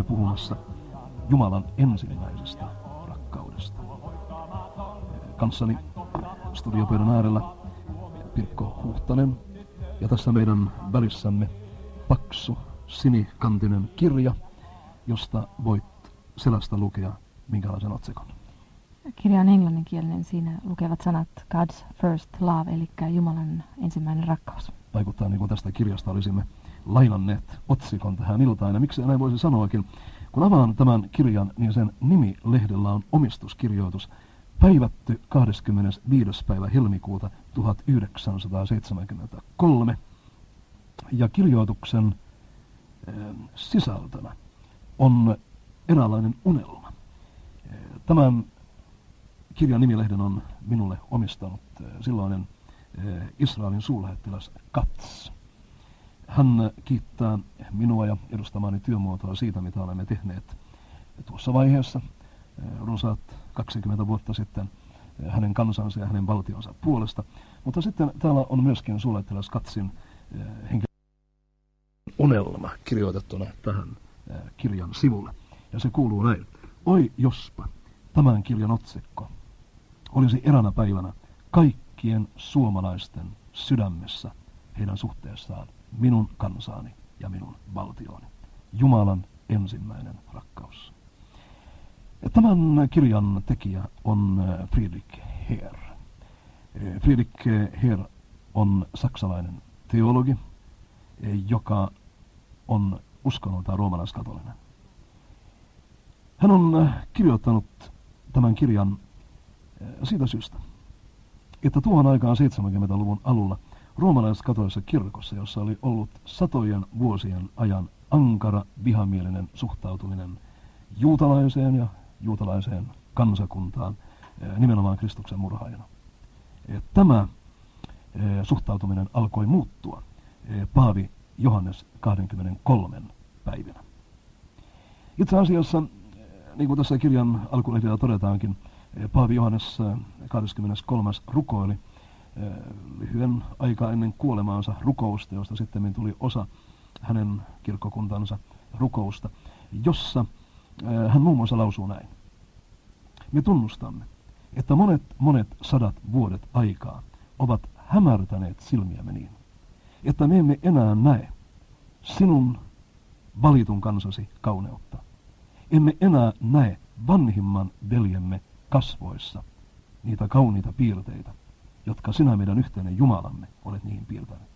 olemme puhumassa Jumalan ensimmäisestä rakkaudesta. Kanssani studiopöydän äärellä Pirkko Huhtanen ja tässä meidän välissämme paksu sinikantinen kirja, josta voit selästä lukea minkälaisen otsikon. Kirja on englanninkielinen. Siinä lukevat sanat God's first love, eli Jumalan ensimmäinen rakkaus. Vaikuttaa niin kuin tästä kirjasta olisimme lainanneet otsikon tähän iltaan. Ja miksi näin voisi sanoakin? Kun avaan tämän kirjan, niin sen nimilehdellä on omistuskirjoitus päivätty 25. päivä helmikuuta 1973. Ja kirjoituksen sisältönä on eräänlainen unelma. Tämän kirjan nimilehden on minulle omistanut silloinen Israelin suurlähettiläs Katz. Hän kiittää minua ja edustamaani työmuotoa siitä, mitä olemme tehneet tuossa vaiheessa runsaat 20 vuotta sitten hänen kansansa ja hänen valtionsa puolesta. Mutta sitten täällä on myöskin suurlähettiläs Katzin unelma kirjoitettuna tähän kirjan sivulle. Ja se kuuluu näin. Oi jospa tämän kirjan otsikko olisi eräänä päivänä kaikkien suomalaisten sydämessä heidän suhteessaan minun kansaani ja minun valtiooni. Jumalan ensimmäinen rakkaus. Tämän kirjan tekijä on Friedrich Heer. Friedrich Heer on saksalainen teologi, joka on uskonnoltaan roomalaiskatolinen. Hän on kirjoittanut tämän kirjan siitä syystä, että tuohon aikaan 70-luvun alulla roomalaiskatolisessa kirkossa, jossa oli ollut satojen vuosien ajan ankara vihamielinen suhtautuminen juutalaiseen ja juutalaiseen kansakuntaan, nimenomaan Kristuksen murhaajana. Tämä suhtautuminen alkoi muuttua Paavi Johannes 23 päivinä. Itse asiassa, niin kuin tässä kirjan alkulehdellä todetaankin, Paavi Johannes 23. rukoili lyhyen aikaa ennen kuolemaansa rukousta, josta sitten tuli osa hänen kirkkokuntansa rukousta, jossa hän muun muassa lausuu näin. Me tunnustamme, että monet sadat vuodet aikaa ovat hämärtäneet silmiämme niin, että me emme enää näe sinun valitun kansasi kauneutta. Emme enää näe vanhimman veljemme kasvoissa niitä kauniita piirteitä, jotka sinä meidän yhteinen Jumalamme olet niihin piirtänyt.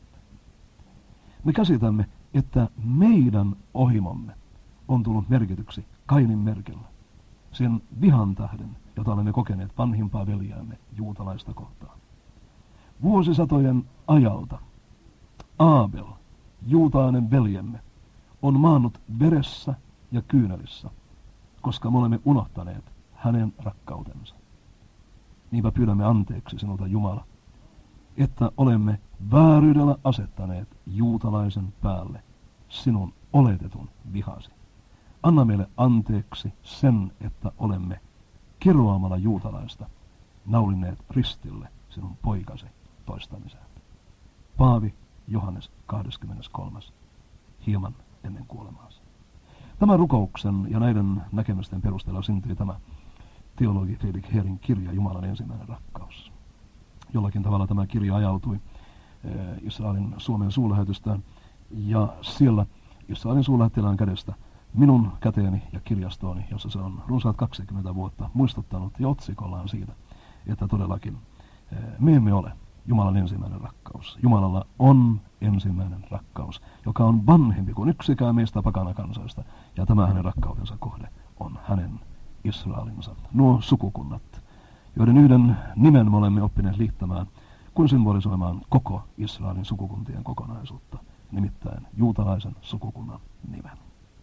Me käsitämme, että meidän ohimomme on tullut merkityksi Kainin merkillä, sen vihan tähden, jota olemme kokeneet vanhimpaa veljäämme juutalaista kohtaan. Vuosisatojen ajalta Aabel, juutalainen veljemme, on maannut veressä ja kyynelissä, koska me olemme unohtaneet hänen rakkautensa. Niinpä pyydämme anteeksi sinulta, Jumala, että olemme vääryydellä asettaneet juutalaisen päälle sinun oletetun vihasi. Anna meille anteeksi sen, että olemme kiroamalla juutalaista naulineet ristille sinun poikasi toistamiseen. Paavi Johannes 23. hieman ennen kuolemaansa. Tämän rukouksen ja näiden näkemysten perusteella syntyi tämä teologi Friedrich Heerin kirja Jumalan ensimmäinen rakkaus. Jollakin tavalla tämä kirja ajautui Israelin Suomen suurlähetystään ja siellä Israelin suurlähettilään kädestä minun käteeni ja kirjastooni, jossa se on runsaat 20 vuotta muistuttanut ja otsikollaan siitä, että todellakin me emme ole Jumalan ensimmäinen rakkaus. Jumalalla on ensimmäinen rakkaus, joka on vanhempi kuin yksikään meistä pakanakansoista, ja tämä hänen rakkautensa kohde on hänen Israelinsa. Nuo sukukunnat, joiden yhden nimen me olemme oppineet liittämään, kuin symbolisoimaan koko Israelin sukukuntien kokonaisuutta, nimittäin juutalaisen sukukunnan nimen.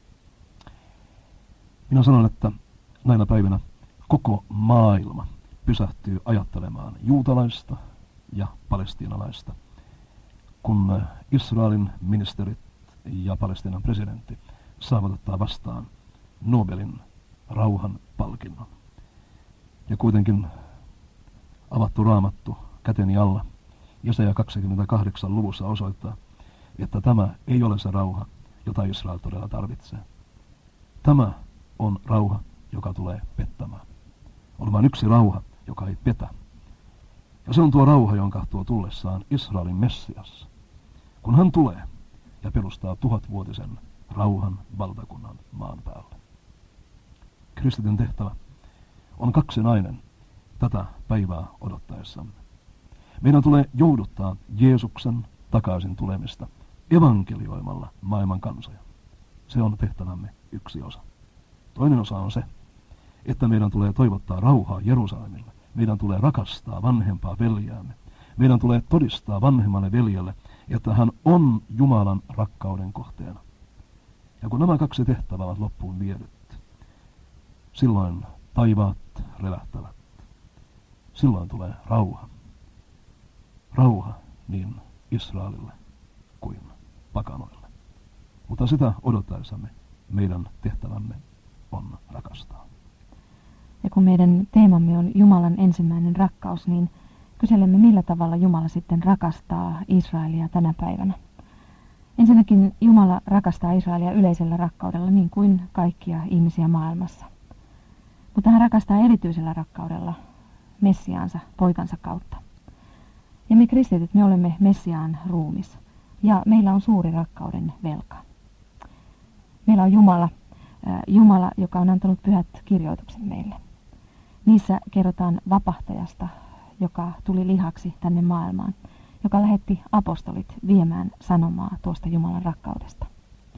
Minä sanon, että näinä päivinä koko maailma pysähtyy ajattelemaan juutalaista ja palestiinalaista, kun Israelin ministerit ja Palestiinan presidentti saavat ottaa vastaan Nobelin rauhan palkinnon. Ja kuitenkin avattu raamattu käteni alla Jesaja 28 luvussa osoittaa, että tämä ei ole se rauha, jota Israel todella tarvitsee. Tämä on rauha, joka tulee pettämään. On vain yksi rauha, joka ei petä. Ja se on tuo rauha, jonka tuo tullessaan Israelin Messias. Kun hän tulee ja perustaa 1000-vuotisen rauhan valtakunnan maan päälle. Kristityn tehtävä on kaksinainen tätä päivää odottaessamme. Meidän tulee jouduttaa Jeesuksen takaisin tulemista evankelioimalla maailman kansoja. Se on tehtävämme yksi osa. Toinen osa on se, että meidän tulee toivottaa rauhaa Jerusalemille. Meidän tulee rakastaa vanhempaa veljäämme. Meidän tulee todistaa vanhemmalle veljelle, että hän on Jumalan rakkauden kohteena. Ja kun nämä kaksi tehtävää ovat loppuun viedyt, silloin taivaat revähtävät. Silloin tulee rauha. Rauha niin Israelille kuin pakanoille. Mutta sitä odottaessamme meidän tehtävämme on rakastaa. Ja kun meidän teemamme on Jumalan ensimmäinen rakkaus, niin kyselemme, millä tavalla Jumala sitten rakastaa Israelia tänä päivänä. Ensinnäkin Jumala rakastaa Israelia yleisellä rakkaudella niin kuin kaikkia ihmisiä maailmassa. Mutta hän rakastaa erityisellä rakkaudella Messiaansa, poikansa kautta. Ja me kristityt, me olemme Messiaan ruumis. Ja meillä on suuri rakkauden velka. Meillä on Jumala, joka on antanut pyhät kirjoitukset meille. Niissä kerrotaan vapahtajasta, joka tuli lihaksi tänne maailmaan, joka lähetti apostolit viemään sanomaa tuosta Jumalan rakkaudesta.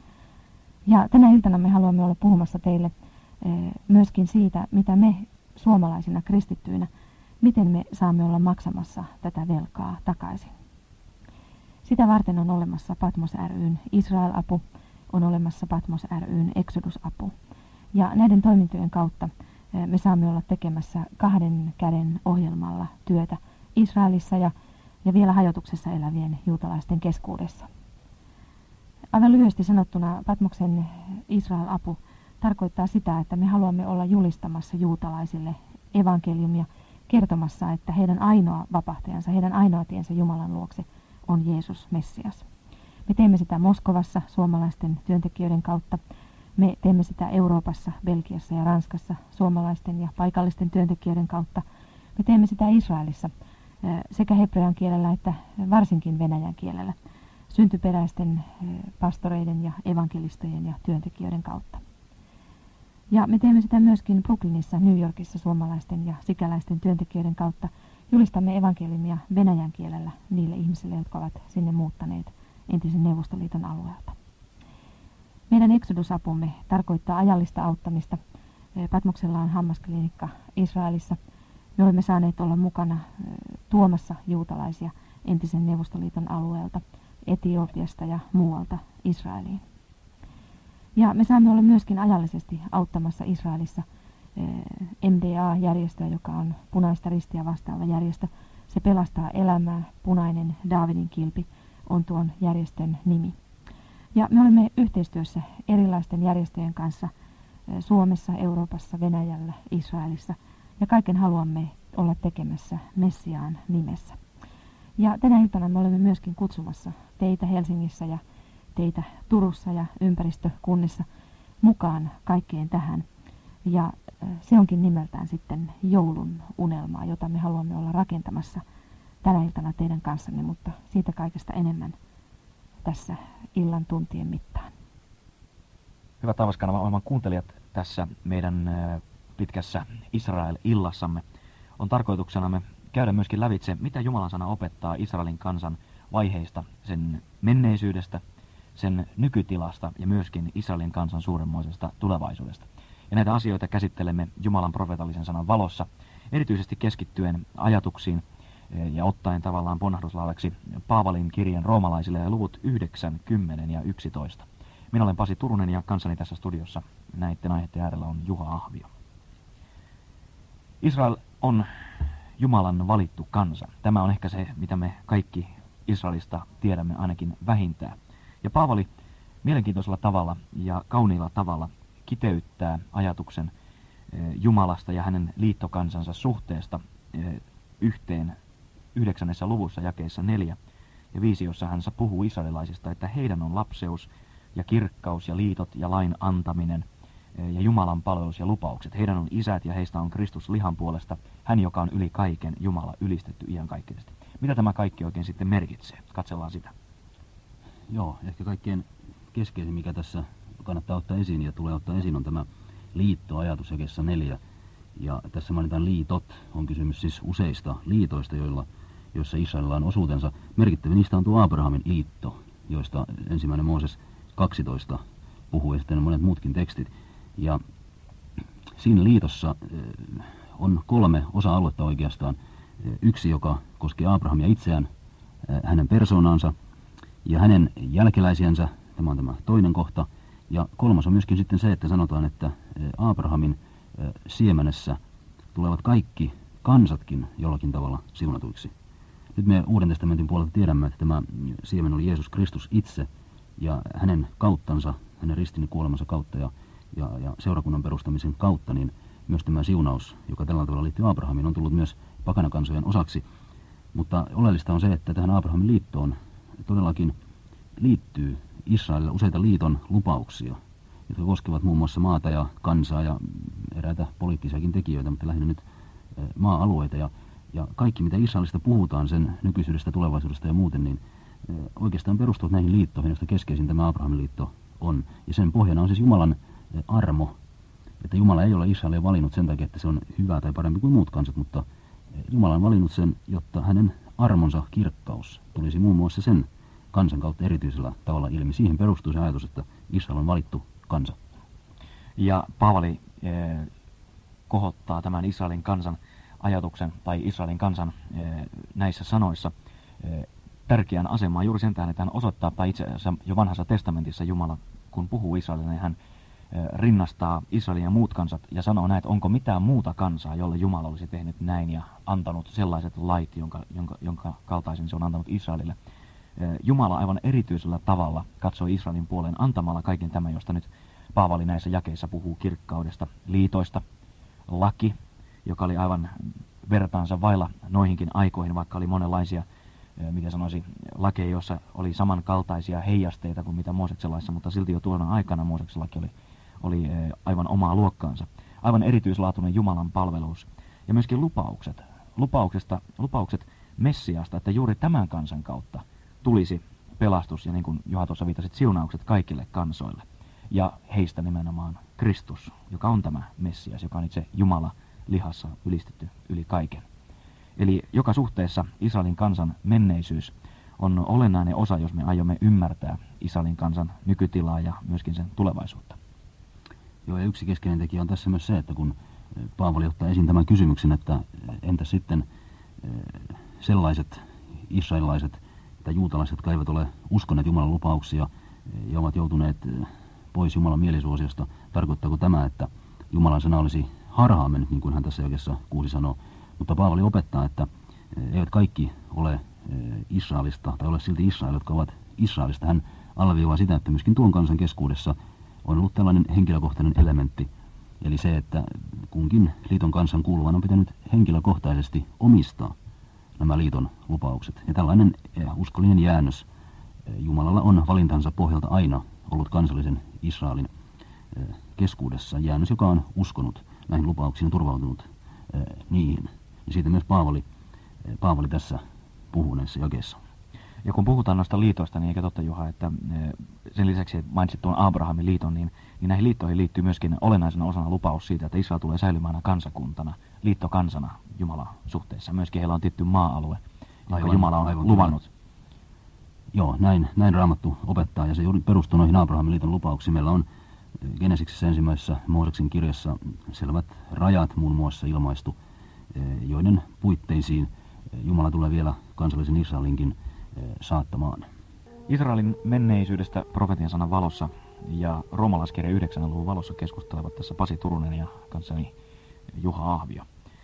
Ja tänä iltana me haluamme olla puhumassa teille myöskin siitä, mitä me suomalaisina kristittyinä, miten me saamme olla maksamassa tätä velkaa takaisin. Sitä varten on olemassa Patmos ry:n Israel-apu, on olemassa Patmos ry:n Exodus-apu. Ja näiden toimintojen kautta me saamme olla tekemässä 2 käden ohjelmalla työtä Israelissa ja vielä hajotuksessa elävien juutalaisten keskuudessa. Aivan lyhyesti sanottuna Patmoksen Israel-apu tarkoittaa sitä, että me haluamme olla julistamassa juutalaisille evankeliumia, kertomassa, että heidän ainoa vapahtajansa, heidän ainoa tiensä Jumalan luokse on Jeesus Messias. Me teemme sitä Moskovassa suomalaisten työntekijöiden kautta. Me teemme sitä Euroopassa, Belgiassa ja Ranskassa suomalaisten ja paikallisten työntekijöiden kautta. Me teemme sitä Israelissa sekä hebrean kielellä että varsinkin venäjän kielellä syntyperäisten pastoreiden ja evankelistojen ja työntekijöiden kautta. Ja me teemme sitä myöskin Brooklynissa, New Yorkissa suomalaisten ja sikäläisten työntekijöiden kautta. Julistamme evankeliumia venäjän kielellä niille ihmisille, jotka ovat sinne muuttaneet entisen Neuvostoliiton alueelta. Meidän Exodus-apumme tarkoittaa ajallista auttamista. Patmoksella on hammasklinikka Israelissa. Me olemme saaneet olla mukana tuomassa juutalaisia entisen Neuvostoliiton alueelta, Etiopiasta ja muualta Israeliin. Ja me saamme olla myöskin ajallisesti auttamassa Israelissa MDA-järjestöä, joka on punaista ristiä vastaava järjestö. Se pelastaa elämää, punainen Daavidin kilpi on tuon järjestön nimi. Ja me olemme yhteistyössä erilaisten järjestöjen kanssa Suomessa, Euroopassa, Venäjällä, Israelissa. Ja kaiken haluamme olla tekemässä Messiaan nimessä. Ja tänä iltana me olemme myöskin kutsumassa teitä Helsingissä ja teitä Turussa ja ympäristökunnissa mukaan kaikkeen tähän. Ja se onkin nimeltään sitten joulun unelmaa, jota me haluamme olla rakentamassa tänä iltana teidän kanssanne, mutta siitä kaikesta enemmän tässä illan tuntien mittaan. Hyvät Taivaskanavan ohjelman kuuntelijat, tässä meidän pitkässä Israel-illassamme on tarkoituksenamme käydä myöskin lävitse, mitä Jumalan sana opettaa Israelin kansan vaiheista, sen menneisyydestä, sen nykytilasta ja myöskin Israelin kansan suuremmoisesta tulevaisuudesta. Ja näitä asioita käsittelemme Jumalan profeetallisen sanan valossa, erityisesti keskittyen ajatuksiin ja ottaen tavallaan ponnahduslaudaksi Paavalin kirjan roomalaisille ja luvut 9, 10 ja 11. Minä olen Pasi Turunen ja kanssani tässä studiossa näiden aiheiden äärellä on Juha Ahvio. Israel on Jumalan valittu kansa. Tämä on ehkä se, mitä me kaikki Israelista tiedämme ainakin vähintään. Ja Paavali mielenkiintoisella tavalla ja kauniilla tavalla kiteyttää ajatuksen Jumalasta ja hänen liittokansansa suhteesta yhteen 9. luvussa jakeissa 4 ja 5, jossa hän puhuu israelilaisista, että heidän on lapseus ja kirkkaus ja liitot ja lain antaminen ja Jumalan palvelus ja lupaukset. Heidän on isät ja heistä on Kristus lihan puolesta, hän joka on yli kaiken, Jumala ylistetty iankaikkisesti. Mitä tämä kaikki oikein sitten merkitsee? Katsellaan sitä. Joo, ehkä kaikkein keskeisin, mikä tässä kannattaa ottaa esiin ja tulee ottaa esiin, on tämä liittoajatus jakeessa 4. Ja tässä mainitaan liitot, on kysymys siis useista liitoista, joissa Israelilla on osuutensa. Merkittävä niistä on tuo Abrahamin liitto, joista 1. Mooses 12 puhuu ja sitten monet muutkin tekstit. Ja siinä liitossa on 3 osa-aluetta oikeastaan. Yksi, joka koskee Abrahamia itseään, hänen persoonansa ja hänen jälkeläisiänsä, tämä on tämä toinen kohta. Ja kolmas on myöskin sitten se, että sanotaan, että Abrahamin siemenessä tulevat kaikki kansatkin jollakin tavalla siunatuiksi. Nyt me Uuden testamentin puolelta tiedämme, että tämä siemen oli Jeesus Kristus itse ja hänen kauttansa, hänen ristin kuolemansa kautta ja seurakunnan perustamisen kautta, niin myös tämä siunaus, joka tällä tavalla liittyy Abrahamiin, on tullut myös pakanakansojen osaksi. Mutta oleellista on se, että tähän Abrahamin liittoon todellakin liittyy Israelille useita liiton lupauksia, jotka koskevat muun muassa maata ja kansaa ja eräitä poliittisiakin tekijöitä, mutta lähinnä nyt maa-alueita. Ja kaikki, mitä Israelista puhutaan, sen nykyisyydestä, tulevaisuudesta ja muuten, niin oikeastaan perustuu näihin liittoihin, joista keskeisin tämä Abrahamin liitto on. Ja sen pohjana on siis Jumalan armo, että Jumala ei ole Israelia valinnut sen takia, että se on hyvä tai parempi kuin muut kansat, mutta Jumala on valinnut sen, jotta hänen armonsa kirkkaus tulisi muun muassa sen kansan kautta erityisellä tavalla ilmi. Siihen perustuu se ajatus, että Israel on valittu kansa. Ja Paavali kohottaa tämän Israelin kansan ajatuksen tai Israelin kansan näissä sanoissa tärkeään asemaan juuri sen tähden, että hän osoittaa, tai itse asiassa jo vanhassa testamentissa Jumala, kun puhuu Israelille, niin hän rinnastaa Israelin ja muut kansat ja sanoo näin, että onko mitään muuta kansaa, jolle Jumala olisi tehnyt näin ja antanut sellaiset lait, jonka kaltaisen se on antanut Israelille. Jumala aivan erityisellä tavalla katsoi Israelin puoleen antamalla kaiken tämän, josta nyt Paavali näissä jakeissa puhuu kirkkaudesta, liitoista, laki, joka oli aivan vertaansa vailla noihinkin aikoihin, vaikka oli monenlaisia, miten sanoisi, lakeja, joissa oli samankaltaisia heijasteita kuin mitä Mooseksen laissa, mutta silti jo tuona aikana Mooseksen laki oli aivan omaa luokkaansa. Aivan erityislaatuinen Jumalan palvelus ja myöskin lupaukset Messiasta, että juuri tämän kansan kautta tulisi pelastus ja niin kuin Juha tuossa viittasit, siunaukset kaikille kansoille. Ja heistä nimenomaan Kristus, joka on tämä Messias, joka on itse Jumala lihassa ylistetty yli kaiken. Eli joka suhteessa Israelin kansan menneisyys on olennainen osa, jos me aiomme ymmärtää Israelin kansan nykytilaa ja myöskin sen tulevaisuutta. Joo, ja yksi keskeinen tekijä on tässä myös se, että kun Paavali ottaa esiin tämän kysymyksen, että entä sitten sellaiset israelilaiset tai juutalaiset, jotka eivät ole uskoneet Jumalan lupauksia ja ovat joutuneet pois Jumalan mielisuosiosta, tarkoittaako tämä, että Jumalan sana olisi harhaan mennyt, niin kuin hän tässä jakeessa 6 sanoo. Mutta Paavali opettaa, että eivät kaikki ole Israelista tai ole silti Israel, jotka ovat Israelista. Hän alleviivaa sitä, että myöskin tuon kansan keskuudessa on ollut tällainen henkilökohtainen elementti. Eli se, että kunkin liiton kansan kuuluvan on pitänyt henkilökohtaisesti omistaa nämä liiton lupaukset. Ja tällainen uskollinen jäännös Jumalalla on valintansa pohjalta aina ollut kansallisen Israelin keskuudessa. Jäännös, joka on uskonut näihin lupauksiin ja turvautunut niihin. Ja siitä myös Paavali tässä puhuu näissä jakeissa. Ja kun puhutaan noista liitoista, niin eikä totta Juha, että sen lisäksi, että mainitsit tuon Abrahamin liiton, niin näihin liittoihin liittyy myöskin olennaisena osana lupaus siitä, että Israel tulee säilymään kansakuntana, liittokansana Jumalan suhteessa. Myöskin heillä on tietty maa-alue, jonka Jumala on luvannut. Joo, näin Raamattu opettaa, ja se juuri perustuu noihin Abrahamin liiton lupauksiin. Meillä on Genesiksessä ensimmäisessä Mooseksen kirjassa selvät rajat muun muassa ilmaistu, joiden puitteisiin Jumala tulee vielä kansallisen Israelinkin saattamaan. Israelin menneisyydestä profetian sanan valossa ja roomalaiskirja 9. luvun valossa keskustelevat tässä Pasi Turunen ja kanssani Juha Ahvio.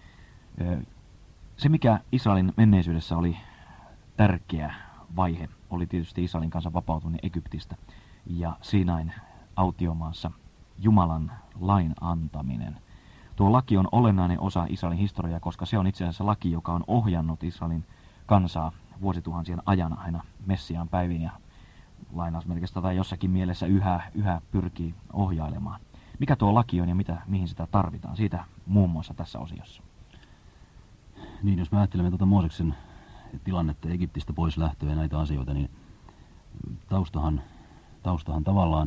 Se, mikä Israelin menneisyydessä oli tärkeä vaihe, oli tietysti Israelin kansan vapautuminen Egyptistä ja Siinain autiomaassa Jumalan lain antaminen. Tuo laki on olennainen osa Israelin historiaa, koska se on itse asiassa laki, joka on ohjannut Israelin kansaa vuosituhansien ajan aina Messiaan päiviin ja lainausmerkistä tai jossakin mielessä yhä pyrkii ohjailemaan. Mikä tuo laki on ja mihin sitä tarvitaan? Siitä muun muassa tässä osiossa. Niin, jos me ajattelemme tuota Mooseksen tilannetta, Egyptistä pois lähtöä ja näitä asioita, niin taustahan tavallaan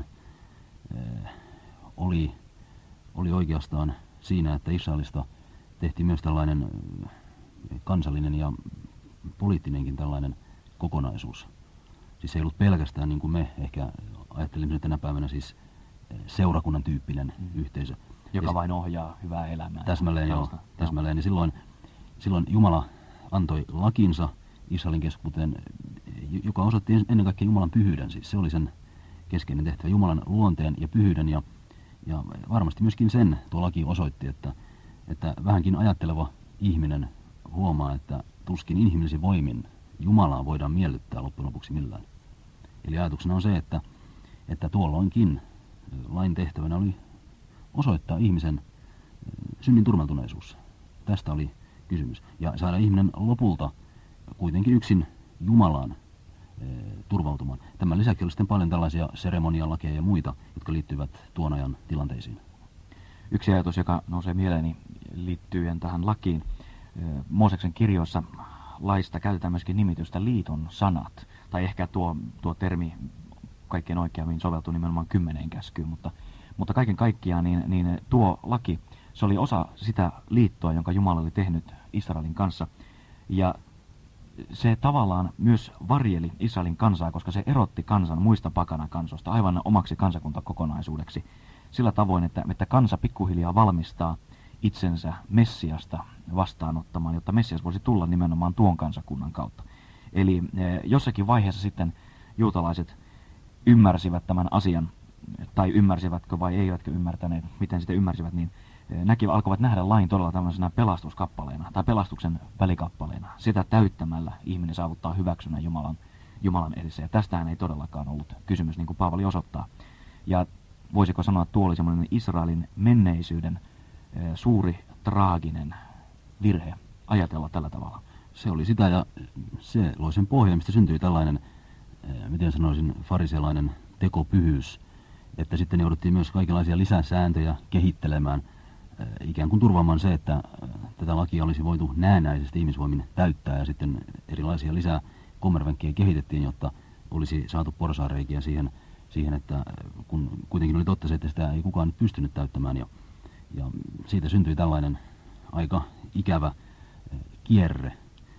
oli oikeastaan siinä, että Israelista tehtiin myös tällainen kansallinen ja poliittinenkin tällainen kokonaisuus. Siis ei ollut pelkästään niin kuin me ehkä ajattelimme tänä päivänä siis seurakunnan tyyppinen yhteisö. Joka vain ohjaa hyvää elämää. Täsmälleen joo, täsmälleen. Ja silloin Jumala antoi lakinsa Israelin keskuuteen, joka osoitti ennen kaikkea Jumalan pyhyyden. Siis se oli sen keskeinen tehtävä, Jumalan luonteen ja pyhyyden. Ja varmasti myöskin sen tuo laki osoitti, että vähänkin ajatteleva ihminen huomaa, että tuskin inhimillisin voimin Jumalaa voidaan miellyttää loppujen lopuksi millään. Eli ajatuksena on se, että tuolloinkin lain tehtävänä oli osoittaa ihmisen synnin turmeltuneisuus. Tästä oli kysymys. Ja saada ihminen lopulta kuitenkin yksin Jumalaan turvautumaan. Tämän lisäksi oli sitten paljon tällaisia seremonialakeja ja muita, jotka liittyvät tuon ajan tilanteisiin. Yksi ajatus, joka nousee mieleeni liittyen tähän lakiin. Mooseksen kirjoissa laista käytetään myöskin nimitystä liiton sanat. Tai ehkä tuo termi kaikkein oikeammin soveltuu nimenomaan 10 käskyyn, mutta kaiken kaikkiaan niin tuo laki, se oli osa sitä liittoa, jonka Jumala oli tehnyt Israelin kanssa. Ja se tavallaan myös varjeli Israelin kansaa, koska se erotti kansan muista pakanakansoista aivan omaksi kansakuntakokonaisuudeksi. Sillä tavoin, että kansa pikkuhiljaa valmistaa itsensä Messiasta vastaanottamaan, jotta Messias voisi tulla nimenomaan tuon kansakunnan kautta. Eli jossakin vaiheessa sitten juutalaiset ymmärsivät tämän asian, tai ymmärsivätkö vai eivätkö ymmärtäneet, miten sitten ymmärsivät, niin alkoivat nähdä lain todella tämmöisenä pelastuskappaleena tai pelastuksen välikappaleena. Sitä täyttämällä ihminen saavuttaa hyväksynnän Jumalan edessä. Ja tästähän ei todellakaan ollut kysymys, niin kuin Paavali osoittaa. Ja voisiko sanoa, että tuo oli semmoinen Israelin menneisyyden suuri traaginen virhe ajatella tällä tavalla. Se oli sitä, ja se loi sen pohjan, mistä syntyi tällainen, miten sanoisin, farisealainen tekopyhyys, että sitten jouduttiin myös kaikenlaisia lisäsääntöjä kehittelemään, ikään kuin turvaamaan se, että tätä lakia olisi voitu näennäisesti ihmisvoimin täyttää, ja sitten erilaisia lisää kommervenkkejä kehitettiin, jotta olisi saatu porsaanreikiä siihen, että kun kuitenkin oli totta se, että sitä ei kukaan nyt pystynyt täyttämään, ja siitä syntyi tällainen aika ikävä kierre,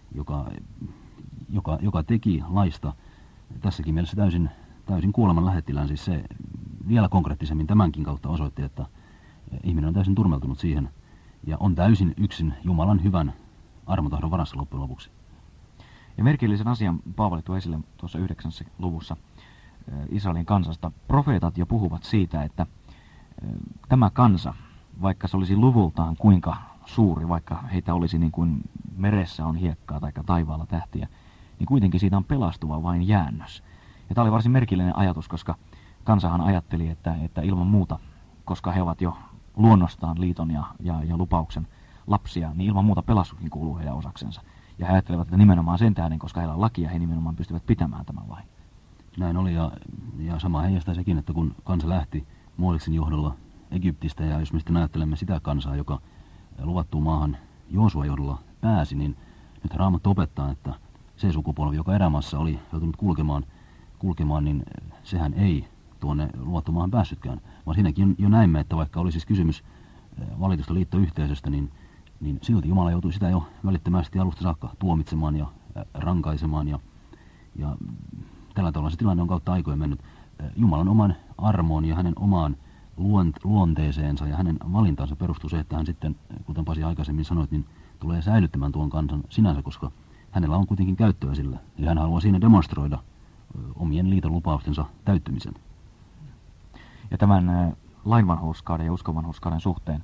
joka teki laista tässäkin mielessä täysin kuoleman lähettilään. Siis se vielä konkreettisemmin tämänkin kautta osoitti, että ihminen on täysin turmeltunut siihen ja on täysin yksin Jumalan hyvän armotahdon varassa loppujen lopuksi. Ja merkillisen asian Paavali tuo esille tuossa 9. luvussa Israelin kansasta. Profeetat jo puhuvat siitä, että tämä kansa, vaikka se olisi luvultaan kuinka suuri, vaikka heitä olisi niin kuin meressä on hiekkaa tai taivaalla tähtiä, niin kuitenkin siitä on pelastuva vain jäännös. Ja tämä oli varsin merkillinen ajatus, koska kansahan ajatteli, että ilman muuta, koska he ovat jo luonnostaan liiton ja lupauksen lapsia, niin ilman muuta pelastuskin kuuluu heidän osaksensa. Ja he ajattelevat, että nimenomaan sen tähden, koska heillä on lakia, he nimenomaan pystyvät pitämään tämän lain. Näin oli, ja sama heijastaa sekin, että kun kansa lähti Mooseksen johdolla Egyptistä, ja jos me sitten ajattelemme sitä kansaa, joka luvattuun maahan Joosuan johdolla pääsi, niin nyt Raamattu opettaa, että se sukupolvi, joka erämaassa oli joutunut kulkemaan, niin sehän ei tuonne luvattuun maahan päässytkään. Vaan siinäkin jo näimme, että vaikka oli siis kysymys valitusta liittoyhteisöstä, niin silti Jumala joutui sitä jo välittömästi alusta saakka tuomitsemaan ja rankaisemaan. Ja tällä tavalla se tilanne on kautta aikojen mennyt. Jumalan oman armoon ja hänen omaan luonteeseensa ja hänen valintaansa perustuu se, että hän sitten, kuten Pasi aikaisemmin sanoit, niin tulee säilyttämään tuon kansan sinänsä, koska hänellä on kuitenkin käyttöä sillä. Eli hän haluaa siinä demonstroida omien liiton lupaustensa täyttymisen. Ja tämän lainvanhurskauden ja uskonvanhurskauden suhteen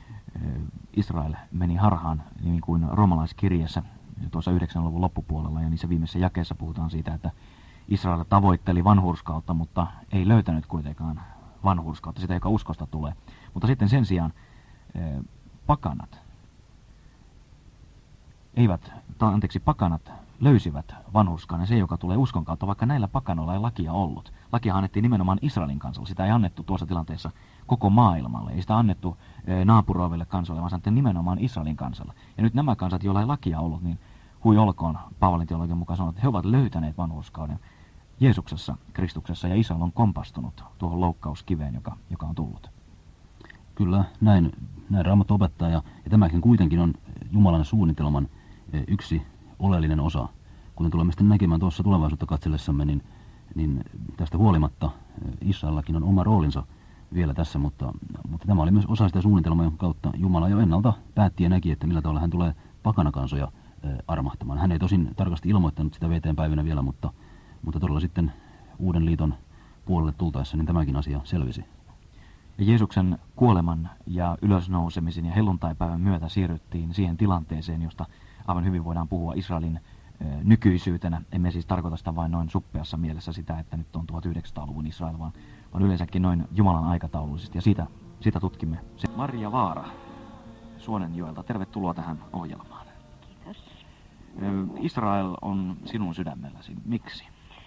Israel meni harhaan, niin kuin roomalaiskirjeessä tuossa 9. luvun loppupuolella, ja niissä viimeisissä jakeissa puhutaan siitä, että Israel tavoitteli vanhurskautta, mutta ei löytänyt kuitenkaan vanhurskautta, sitä joka uskosta tulee. Mutta sitten sen sijaan pakanat eivät pakanat löysivät vanhurskauden, se joka tulee uskon kautta, vaikka näillä pakanoilla ei lakia ollut. Lakia annettiin nimenomaan Israelin kansalle, sitä ei annettu tuossa tilanteessa koko maailmalle, ei sitä annettu naapuroiville kansoille, vaan sanottiin nimenomaan Israelin kansalle. Ja nyt nämä kansat, joilla ei lakia ollut, niin hui olkoon Paavalin teologian mukaan sanoo, että he ovat löytäneet vanhurskauden Jeesuksessa, Kristuksessa, ja Israel on kompastunut tuohon loukkauskiveen, joka on tullut. Kyllä, näin Raamattu opettaa, ja tämäkin kuitenkin on Jumalan suunnitelman yksi oleellinen osa. Kuten tulemme sitten näkemään tuossa tulevaisuutta katsellessamme, niin tästä huolimatta Israelillakin on oma roolinsa vielä tässä, mutta tämä oli myös osa sitä suunnitelmaa, jonka kautta Jumala jo ennalta päätti ja näki, että millä tavalla hän tulee pakanakansoja armahtamaan. Hän ei tosin tarkasti ilmoittanut sitä VT:n päivänä vielä, mutta todella sitten uuden liiton puolelle tultaessa, niin tämäkin asia selvisi. Ja Jeesuksen kuoleman ja ylösnousemisen ja helluntaipäivän myötä siirryttiin siihen tilanteeseen, josta aivan hyvin voidaan puhua Israelin nykyisyytenä. Emme siis tarkoita sitä vain noin suppeassa mielessä sitä, että nyt on 1900-luvun Israel, vaan yleensäkin noin Jumalan aikataulullisesti, ja sitä tutkimme. Maria Vaara Suonenjoelta, tervetuloa tähän ohjelmaan. Kiitos. Israel on sinun sydämelläsi. Miksi?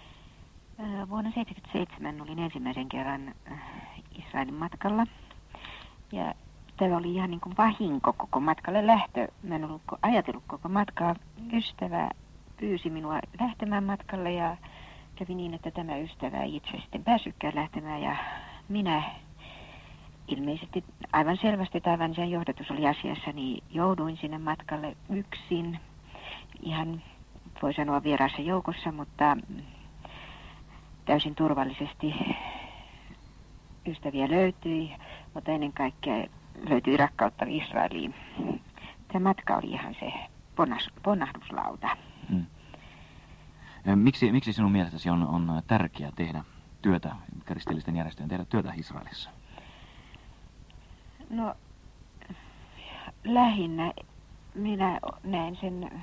Vuonna 1977 olin ensimmäisen kerran Israelin matkalla. Ja tämä oli ihan niin kuin vahinko koko matkalle lähtö. Mä en ollut ajatellut koko matkaa. Ystävä pyysi minua lähtemään matkalle ja kävi niin, että tämä ystävä ei itse sitten päässytkään lähtemään. Ja minä ilmeisesti aivan selvästi aivan sen johdatus oli asiassa, niin jouduin sinne matkalle yksin. Ihan voi sanoa vieraassa joukossa, mutta täysin turvallisesti ystäviä löytyi, mutta ennen kaikkea löytyi rakkautta Israeliin. Tämä matka oli ihan se ponnahduslauta. Miksi sinun mielestäsi on tärkeää tehdä työtä, kristillisten järjestöjen tehdä työtä Israelissa? No, lähinnä minä näen sen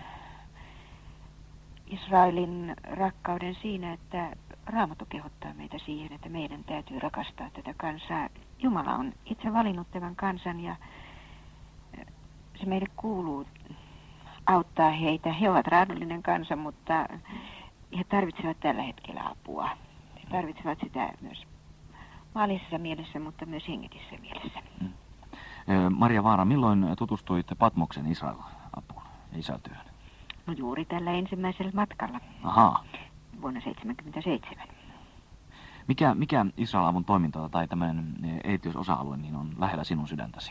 Israelin rakkauden siinä, että Raamattu kehottaa meitä siihen, että meidän täytyy rakastaa tätä kansaa. Jumala on itse valinnut tämän kansan ja se meille kuuluu auttaa heitä. He ovat raadollinen kansa, mutta he tarvitsevat tällä hetkellä apua. He tarvitsevat sitä myös maallisessa mielessä, mutta myös hengettisessä mielessä. Maria Vaara, milloin tutustuit Patmoksen Israel-apuun ja Israel-työhön? No juuri tällä ensimmäisellä matkalla. Ahaa. Vuonna 1977. Mikä Israel-avun toiminta tai tämmöinen erityisosa-alue niin on lähellä sinun sydäntäsi?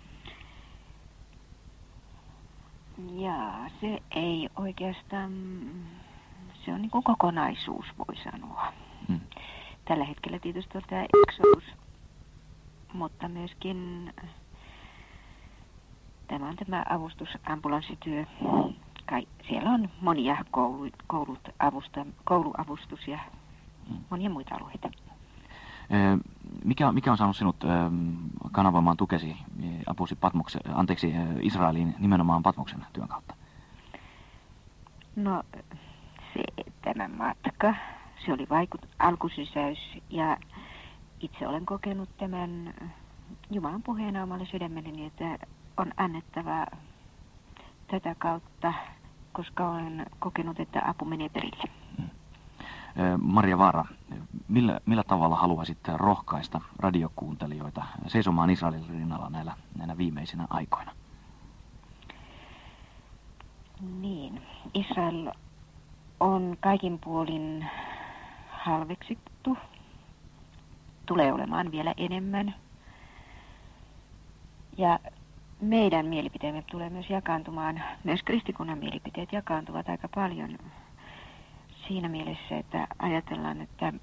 Jaa, se ei oikeastaan, se on niin kuin kokonaisuus, voi sanoa. Tällä hetkellä tietysti on tämä Exodus, mutta myöskin tämä avustusambulanssityö. Siellä on monia kouluavustus ja monia muita alueita. Mikä on saanut sinut kanavoimaan tukesi apusi Israeliin nimenomaan Patmoksen työn kautta? No, tämä matka, se oli alkusysäys ja itse olen kokenut tämän Jumalan puheena omalle sydämelleni, että on annettava tätä kautta, koska olen kokenut, että apu menee perille. Maria Vaara, millä tavalla haluaisit rohkaista radiokuuntelijoita seisomaan Israelin rinnalla näinä viimeisinä aikoina? Niin, Israel on kaikin puolin halveksittu, tulee olemaan vielä enemmän. Ja meidän mielipiteemme tulee myös jakaantumaan, myös kristikunnan mielipiteet jakaantuvat aika paljon siinä mielessä, että ajatellaan, että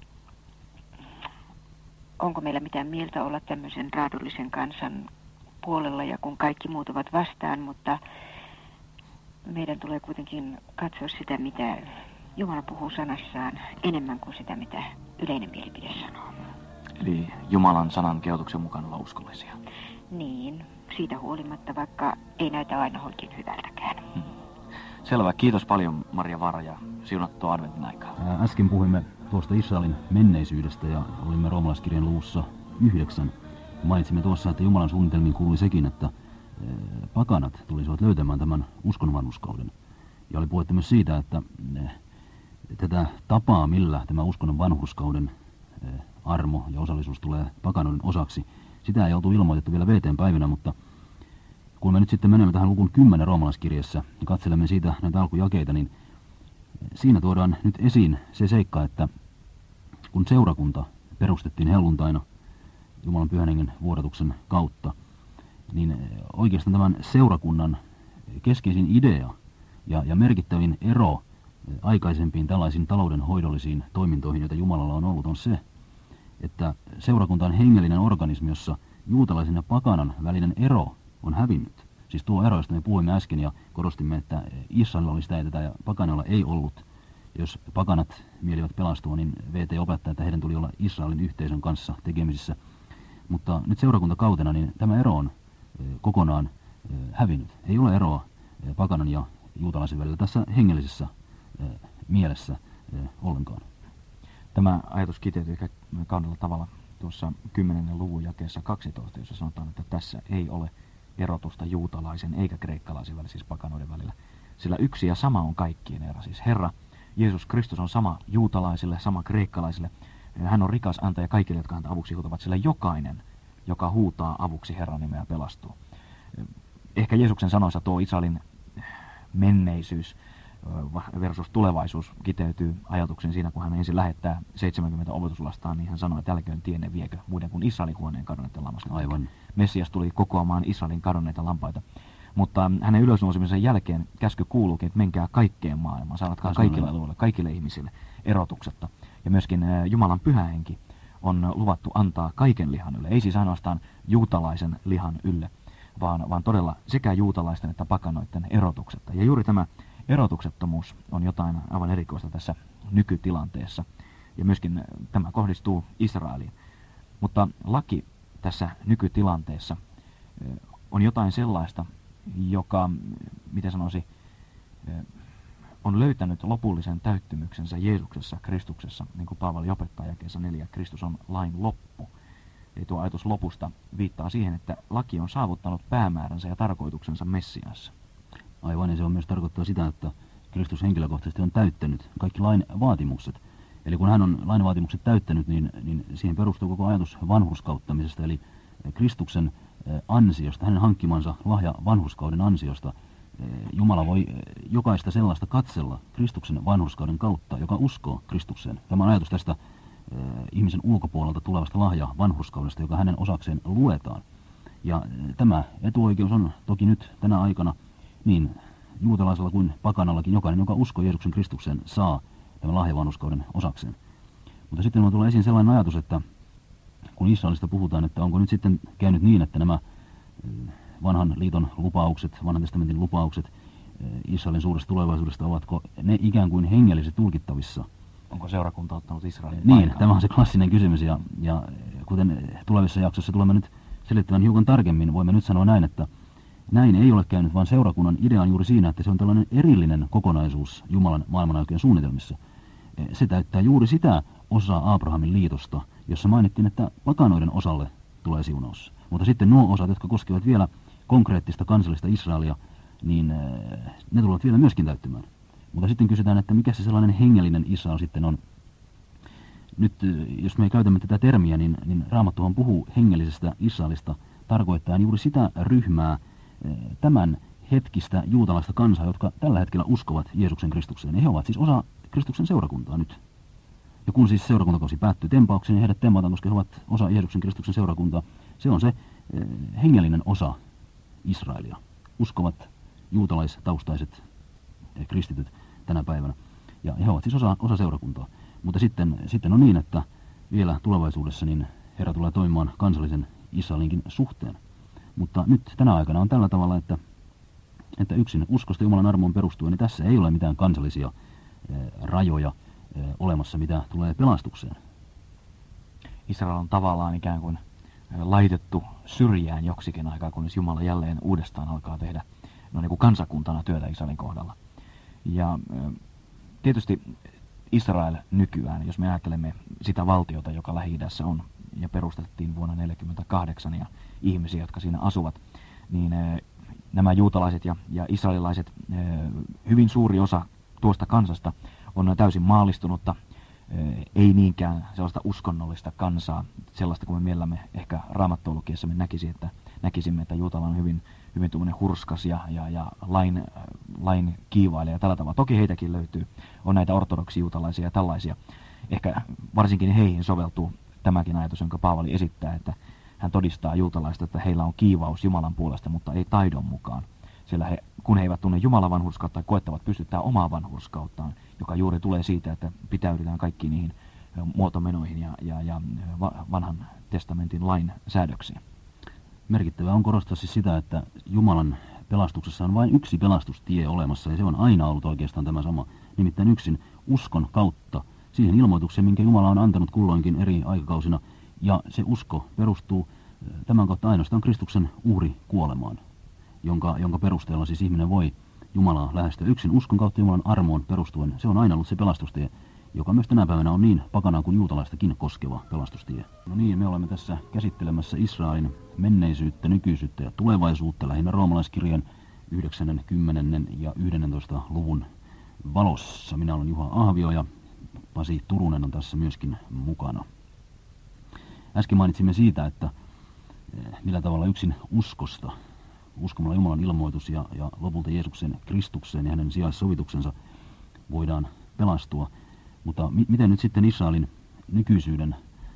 onko meillä mitään mieltä olla tämmöisen raadollisen kansan puolella ja kun kaikki muut ovat vastaan, mutta meidän tulee kuitenkin katsoa sitä, mitä Jumala puhuu sanassaan enemmän kuin sitä, mitä yleinen mielipide sanoo. Eli Jumalan sanan kehotuksen mukaan olla uskollisia. Niin, siitä huolimatta, vaikka ei näytä aina oikein hyvältäkään. Selvä. Kiitos paljon, Maria Vaara, ja siunattua adventin aikaa. Äsken puhuimme tuosta Israelin menneisyydestä ja olimme roomalaiskirjan luvussa 9. Mainitsimme tuossa, että Jumalan suunnitelmiin kuului sekin, että pakanat tulisivat löytämään tämän uskonvanhurskauden. Ja oli puhetta myös siitä, että tätä tapaa, millä tämä uskonnon vanhurskauden armo ja osallisuus tulee pakanoiden osaksi, sitä ei oltu ilmoitettu vielä VT:n päivinä, mutta kun me nyt sitten menemme tähän luvun 10 roomalaiskirjassa ja katselemme siitä näitä alkujakeita, niin siinä tuodaan nyt esiin se seikka, että kun seurakunta perustettiin helluntaina Jumalan pyhän hengen vuodatuksen kautta, niin oikeastaan tämän seurakunnan keskeisin idea ja merkittävin ero aikaisempiin tällaisiin taloudenhoidollisiin toimintoihin, joita Jumalalla on ollut, on se, että seurakunta on hengellinen organismi, jossa juutalaisen ja pakanan välinen ero on hävinnyt. Siis tuo ero, josta me puhuimme äsken ja korostimme, että Israelilla oli sitä ja tätä ja pakanalla ei ollut. Jos pakanat mielivät pelastua, niin VT opettaa, että heidän tuli olla Israelin yhteisön kanssa tekemisissä. Mutta nyt seurakuntakautena niin tämä ero on kokonaan hävinnyt. Ei ole eroa pakanan ja juutalaisen välillä tässä hengellisessä mielessä ollenkaan. Tämä ajatus kiteytyy kahdella tavalla tuossa 10. luvun jakeessa 12, jossa sanotaan, että tässä ei ole erotusta juutalaisen eikä kreikkalaisen välillä, siis pakanoiden välillä. Sillä yksi ja sama on kaikkien ero. Siis Herra Jeesus Kristus on sama juutalaisille, sama kreikkalaisille. Hän on rikas antaja kaikille, jotka häntä avuksi huutavat, sillä jokainen, joka huutaa avuksi Herran nimeä, pelastuu. Ehkä Jeesuksen sanoissa tuo Israelin menneisyys versus tulevaisuus kiteytyy ajatuksen siinä, kun hän ensin lähettää 70 opetuslastaan, niin hän sanoi, että älköön tienne viekö muiden kuin Israelin huoneen kadonneiden lammasta. Aivan. Messias tuli kokoamaan Israelin kadonneita lampaita. Mutta hänen ylösnousemisen jälkeen käsky kuuluukin, että menkää kaikkeen maailmaan, saavatkaa kaikille alueille, kaikille ihmisille erotuksetta. Ja myöskin Jumalan pyhä henki on luvattu antaa kaiken lihan ylle, ei siis ainoastaan juutalaisen lihan ylle, vaan todella sekä juutalaisten että pakanoiden erotuksetta. Ja juuri tämä erotuksettomuus on jotain aivan erikoista tässä nykytilanteessa. Ja myöskin tämä kohdistuu Israeliin. Mutta laki tässä nykytilanteessa on jotain sellaista, joka, miten sanoisi, on löytänyt lopullisen täyttymyksensä Jeesuksessa, Kristuksessa, niin kuin Paavali opettaa jakeessa 4, Kristus on lain loppu. Eli tuo ajatus lopusta viittaa siihen, että laki on saavuttanut päämääränsä ja tarkoituksensa Messiassa. Aivan, ja se on myös tarkoittaa sitä, että Kristus henkilökohtaisesti on täyttänyt kaikki lain vaatimukset. Eli kun hän on lain vaatimukset täyttänyt, niin siihen perustuu koko ajatus vanhurskauttamisesta, eli Kristuksen ansiosta, hänen hankkimansa lahja vanhurskauden ansiosta. Jumala voi jokaista sellaista katsella Kristuksen vanhurskauden kautta, joka uskoo Kristukseen. Tämä on ajatus tästä ihmisen ulkopuolelta tulevasta lahja vanhurskaudesta, joka hänen osakseen luetaan. Ja tämä etuoikeus on toki nyt tänä aikana niin juutalaisella kuin pakanallakin. Jokainen, joka uskoo Jeesuksen Kristukseen, saa tämän lahja vanhurskauden osakseen. Mutta sitten on tullut esiin sellainen ajatus, että kun Israelista puhutaan, että onko nyt sitten käynyt niin, että nämä vanhan liiton lupaukset, vanhan testamentin lupaukset Israelin suuresta tulevaisuudesta, ovatko ne ikään kuin hengellisesti tulkittavissa? Onko seurakunta ottanut Israelin Niin, paikan? tämä on se klassinen kysymys ja kuten tulevissa jaksoissa tulemme nyt selittämään hiukan tarkemmin, voimme nyt sanoa näin, että näin ei ole käynyt, vaan seurakunnan idea on juuri siinä, että se on tällainen erillinen kokonaisuus Jumalan maailmanaikojen suunnitelmissa. Se täyttää juuri sitä osaa Abrahamin liitosta, jossa mainittiin, että pakanoiden osalle tulee siunaus. Mutta sitten nuo osat, jotka koskevat vielä konkreettista kansallista Israelia, niin ne tulevat vielä myöskin täyttymään. Mutta sitten kysytään, että mikä se sellainen hengellinen Israel sitten on. Nyt jos me käytämme tätä termiä, niin Raamattuhan puhuu hengellisestä Israelista tarkoittaen juuri sitä ryhmää, tämän hetkistä juutalaista kansaa, jotka tällä hetkellä uskovat Jeesuksen Kristukseen. Ja he ovat siis osa Kristuksen seurakuntaa nyt. Ja kun siis seurakuntakausi päättyy tempaukseen, niin heidät tempataan, koska he ovat osa Jeesuksen Kristuksen seurakuntaa. Se on se hengellinen osa Israelia. Uskovat juutalaistaustaiset kristityt tänä päivänä. Ja he ovat siis osa seurakuntaa. Mutta sitten on niin, että vielä tulevaisuudessa niin Herra tulee toimimaan kansallisen Israelinkin suhteen. Mutta nyt tänä aikana on tällä tavalla, että yksin uskosta Jumalan armoon perustuen, niin tässä ei ole mitään kansallisia rajoja olemassa, mitä tulee pelastukseen. Israel on tavallaan ikään kuin laitettu syrjään joksikin aikaa, kunnes Jumala jälleen uudestaan alkaa tehdä niin kuin kansakuntana työtä Israelin kohdalla. Ja tietysti Israel nykyään, jos me ajattelemme sitä valtiota, joka Lähi-idässä on ja perustettiin vuonna 1948 ja ihmisiä, jotka siinä asuvat, niin nämä juutalaiset ja israelilaiset, hyvin suuri osa tuosta kansasta on täysin maallistunutta, ei niinkään sellaista uskonnollista kansaa, sellaista kuin me mielellämme ehkä raamattuulukiessamme näkisimme, että juutala on hyvin tuommoinen hurskas ja lain kiivailija ja tällä tavalla. Toki heitäkin löytyy, on näitä ortodoksijuutalaisia ja tällaisia. Ehkä varsinkin heihin soveltuu tämäkin ajatus, jonka Paavali esittää, että hän todistaa juutalaista, että heillä on kiivaus Jumalan puolesta, mutta ei taidon mukaan. Sillä kun he eivät tunne Jumalan vanhurskautta tai koettavat pystyttää omaa vanhurskauttaan, joka juuri tulee siitä, että pitäydytään kaikkiin niihin muotomenoihin ja vanhan testamentin lain säädöksiin. Merkittävää on korostaa siis sitä, että Jumalan pelastuksessa on vain yksi pelastustie olemassa, ja se on aina ollut oikeastaan tämä sama, nimittäin yksin uskon kautta siihen ilmoitukseen, minkä Jumala on antanut kulloinkin eri aikakausina, ja se usko perustuu tämän kautta ainoastaan Kristuksen uhrikuolemaan, jonka perusteella siis ihminen voi Jumalaa lähestyä yksin uskon kautta Jumalan armoon perustuen. Se on aina ollut se pelastustie, joka myös tänä päivänä on niin pakanaa kuin juutalaistakin koskeva pelastustie. No niin, me olemme tässä käsittelemässä Israelin menneisyyttä, nykyisyyttä ja tulevaisuutta lähinnä roomalaiskirjan 9., 10. ja 11. luvun valossa. Minä olen Juha Ahvio ja Pasi Turunen on tässä myöskin mukana. Äsken mainitsimme siitä, että millä tavalla yksin uskosta, uskomalla Jumalan ilmoitus ja lopulta Jeesuksen Kristukseen ja hänen sijaissovituksensa voidaan pelastua. Mutta miten nyt sitten Israelin nykyisyyden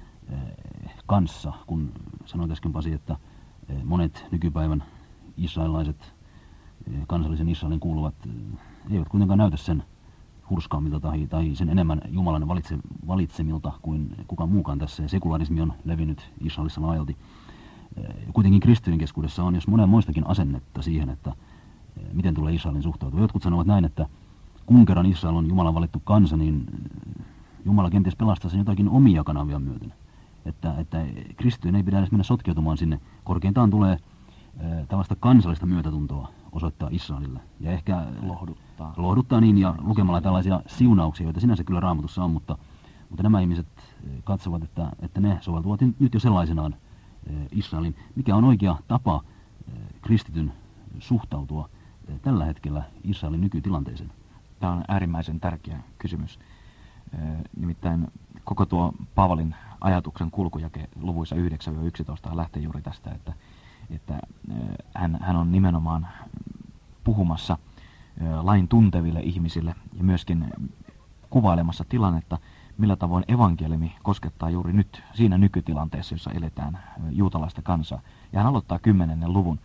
kanssa, kun sanoit äsken Pasi, että monet nykypäivän israelilaiset, kansallisen Israelin kuuluvat, eivät kuitenkaan näytä sen hurskaammilta tai sen enemmän Jumalan valitsemilta kuin kukaan muukaan tässä. Ja sekularismi on levinnyt Israelissa laajalti. Kuitenkin kristittyjen keskuudessa on jos monenmoistakin asennetta siihen, että miten tulee Israelin suhtautua. Jotkut sanovat näin, että kun kerran Israel on Jumalan valittu kansa, niin Jumala kenties pelastaa sen jotakin omia kanavia myöten. Että kristittyjen ei pidä edes mennä sotkeutumaan sinne. Korkeintaan tulee tällaista kansallista myötätuntoa osoittaa Israelille. Ja ehkä lohduttaa niin ja lukemalla tällaisia siunauksia, joita sinänsä kyllä Raamatussa on, mutta nämä ihmiset katsovat, että ne soveltuvat nyt jo sellaisenaan Israelin. Mikä on oikea tapa kristityn suhtautua tällä hetkellä Israelin nykytilanteeseen? Tämä on äärimmäisen tärkeä kysymys. Nimittäin koko tuo Paavalin ajatuksen kulkujake luvuissa 9-11 lähtee juuri tästä, että hän on nimenomaan puhumassa lain tunteville ihmisille ja myöskin kuvailemassa tilannetta, millä tavoin evankeliumi koskettaa juuri nyt siinä nykytilanteessa, jossa eletään juutalaista kansaa. Ja hän aloittaa 10. luvun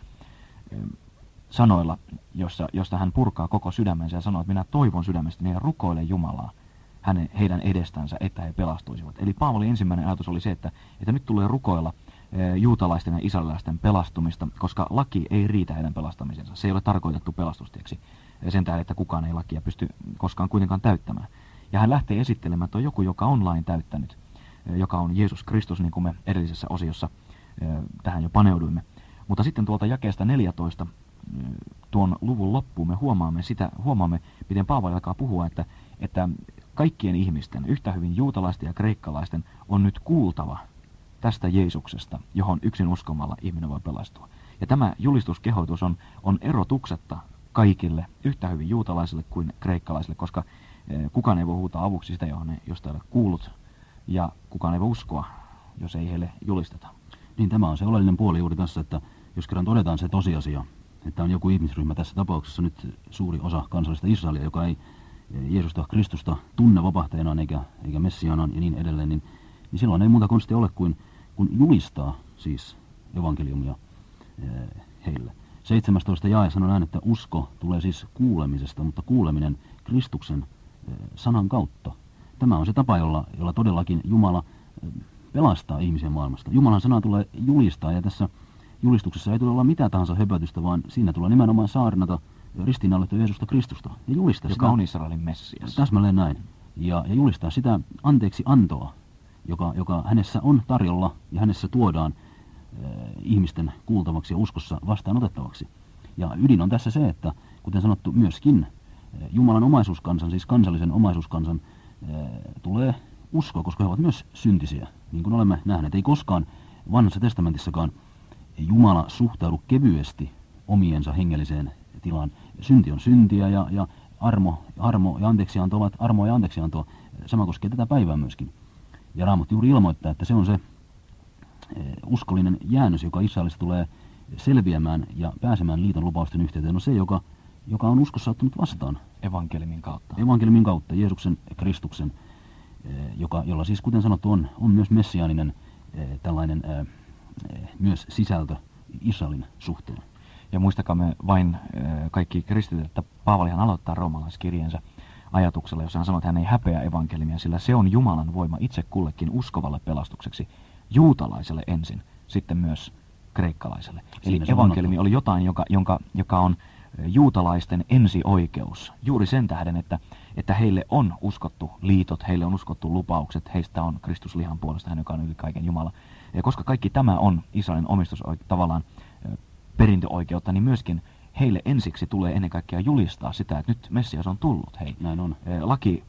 sanoilla, josta hän purkaa koko sydämensä ja sanoo, että minä toivon sydämestäni ja rukoilen Jumalaa heidän edestänsä, että he pelastuisivat. Eli Paavalin ensimmäinen ajatus oli se, että nyt tulee rukoilla juutalaisten ja israelilaisten pelastumista, koska laki ei riitä heidän pelastamisensa. Se ei ole tarkoitettu pelastustieksi sen tähden, että kukaan ei lakia pysty koskaan kuitenkaan täyttämään. Ja hän lähtee esittelemään, että on joku, joka on lain täyttänyt, joka on Jeesus Kristus, niin kuin me edellisessä osiossa tähän jo paneuduimme. Mutta sitten tuolta jakeesta 14 tuon luvun loppuun me huomaamme, miten Paavali alkaa puhua, että kaikkien ihmisten, yhtä hyvin juutalaisten ja kreikkalaisten, on nyt kuultava tästä Jeesuksesta, johon yksin uskomalla ihminen voi pelastua. Ja tämä julistuskehoitus on erotuksetta kaikille, yhtä hyvin juutalaisille kuin kreikkalaisille, koska kukaan ei voi huutaa avuksi sitä, josta ei ole kuullut, ja kukaan ei voi uskoa, jos ei heille julisteta. Niin tämä on se oleellinen puoli juuri tässä, että jos kerran todetaan se tosiasia, että on joku ihmisryhmä, tässä tapauksessa nyt suuri osa kansallista Israelia, joka ei Jeesusta Kristusta tunne vapahtajanaan eikä Messiaanaan ja niin edelleen, niin silloin ei muuta konstia ole kuin julistaa siis evankeliumia heille. 17. jae sanoo näin, että usko tulee siis kuulemisesta, mutta kuuleminen Kristuksen sanan kautta. Tämä on se tapa, jolla todellakin Jumala pelastaa ihmisiä maailmasta. Jumalan sana tulee julistaa, ja tässä julistuksessa ei tule olla mitä tahansa höpötystä, vaan siinä tulee nimenomaan saarnata ristiinnaulittua Jeesusta Kristusta ja julistaa joka sitä, on Israelin Messias. Täsmälleen näin. Ja julistaa sitä anteeksi antoa, joka hänessä on tarjolla ja hänessä tuodaan ihmisten kuultavaksi ja uskossa vastaanotettavaksi. Ja ydin on tässä se, että kuten sanottu myöskin Jumalan omaisuuskansan, siis kansallisen omaisuuskansan tulee uskoa, koska he ovat myös syntisiä. Niin kuin olemme nähneet, ei koskaan vanhassa testamentissakaan Jumala suhtaudu kevyesti omiensa hengelliseen tilaan. Synti on syntiä ja armo ja anteeksianto ovat armoa ja anteeksiantoa. Sama koskee tätä päivää myöskin. Ja Raamattu juuri ilmoittaa, että se on se uskollinen jäännös, joka Israelista tulee selviämään ja pääsemään liiton lupausten yhteyteen, on se, joka on uskossa ottanut vastaan. Evankeliumin kautta. Evankeliumin kautta, Jeesuksen Kristuksen, jolla siis, kuten sanottu, on myös messiaaninen tällainen myös sisältö Israelin suhteen. Ja muistakaamme vain kaikki kristityt, että Paavalihan aloittaa roomalaiskirjeensä ajatuksella, jossa hän sanoo, että hän ei häpeä evankeliumia, sillä se on Jumalan voima itse kullekin uskovalle pelastukseksi, juutalaiselle ensin, sitten myös kreikkalaiselle. Eli evankeliumi oli jotain, joka on juutalaisten ensioikeus, juuri sen tähden, että heille on uskottu liitot, heille on uskottu lupaukset, heistä on Kristus lihan puolesta, hän joka on yli kaiken Jumala. Ja koska kaikki tämä on Israelin tavallaan perintöoikeutta, niin myöskin heille ensiksi tulee ennen kaikkea julistaa sitä, että nyt Messias on tullut. Hei, näin on. Laki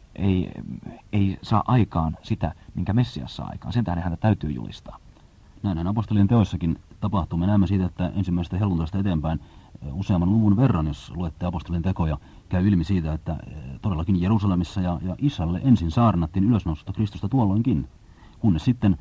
ei saa aikaan sitä, minkä Messias saa aikaan. Sen tähden häntä täytyy julistaa. Näinhän apostolien teoissakin tapahtuu. Me näemme siitä, että ensimmäisestä helluntaista eteenpäin useamman luvun verran, jos luette apostolien tekoja, käy ilmi siitä, että todellakin Jerusalemissa ja Israelille ensin saarnattiin ylösnoususta Kristusta tuolloinkin, kunnes sitten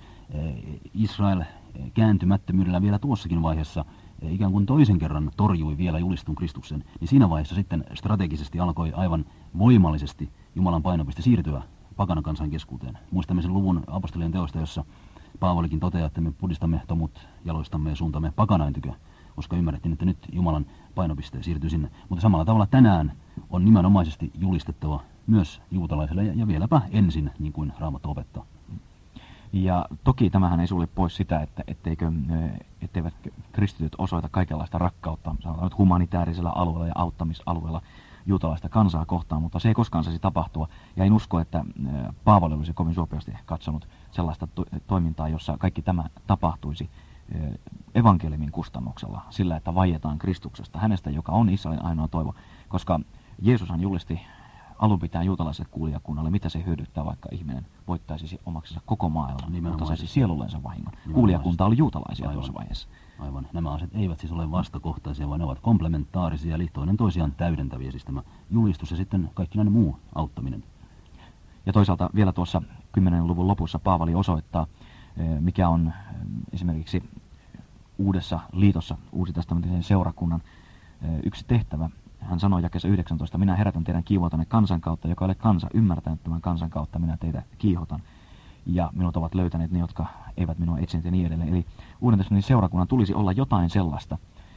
Israel kääntymättömyydellä vielä tuossakin vaiheessa ikään kuin toisen kerran torjui vielä julistun Kristuksen, niin siinä vaiheessa sitten strategisesti alkoi aivan voimallisesti Jumalan painopiste siirtyä pakanakansan keskuuteen. Muistamme sen luvun apostolien teoista, jossa Paavalikin toteaa, että me pudistamme tomut jaloistamme ja suuntamme pakanain tykö, koska ymmärrettiin, että nyt Jumalan painopiste siirtyy sinne. Mutta samalla tavalla tänään on nimenomaisesti julistettava myös juutalaisille ja vieläpä ensin, niin kuin Raamattu opettaa. Ja toki tämähän ei sulle pois sitä, etteivät kristityt osoita kaikenlaista rakkautta, sanotaan nyt humanitaarisella alueella ja auttamisalueella juutalaista kansaa kohtaan, mutta se ei koskaan saisi tapahtua. Ja en usko, että Paavali olisi kovin suopeasti katsonut sellaista toimintaa, jossa kaikki tämä tapahtuisi evankeliumin kustannuksella, sillä että vaietaan Kristuksesta, hänestä, joka on Israelin ainoa toivo, koska Jeesushan julisti alun pitäen juutalaiselle kuulijakunnalle, mitä se hyödyttää, vaikka ihminen voittaisi omaksensa koko maailman, mutta saisi sielullensa vahingon. Kuulijakunta oli juutalaisia tuossa vaiheessa. Aivan. Nämä asiat eivät siis ole vastakohtaisia, vaan ne ovat komplementaarisia, eli toinen toisiaan täydentäviä, siis tämä julistus ja sitten kaikkinainen muu auttaminen. Ja toisaalta vielä tuossa 10. luvun lopussa Paavali osoittaa, mikä on esimerkiksi uudessa liitossa, uusitestamentisen seurakunnan yksi tehtävä. Hän sanoi jakeessa 19, minä herätän teidän kiihotanne kansan kautta, joka ei ole kansa ymmärtänyt tämän kansan kautta, minä teitä kiihotan. Ja minut ovat löytäneet ne, jotka eivät minua etsineet ja niin edelleen. Eli uuden testamentin seurakunnan tulisi olla jotain sellaista,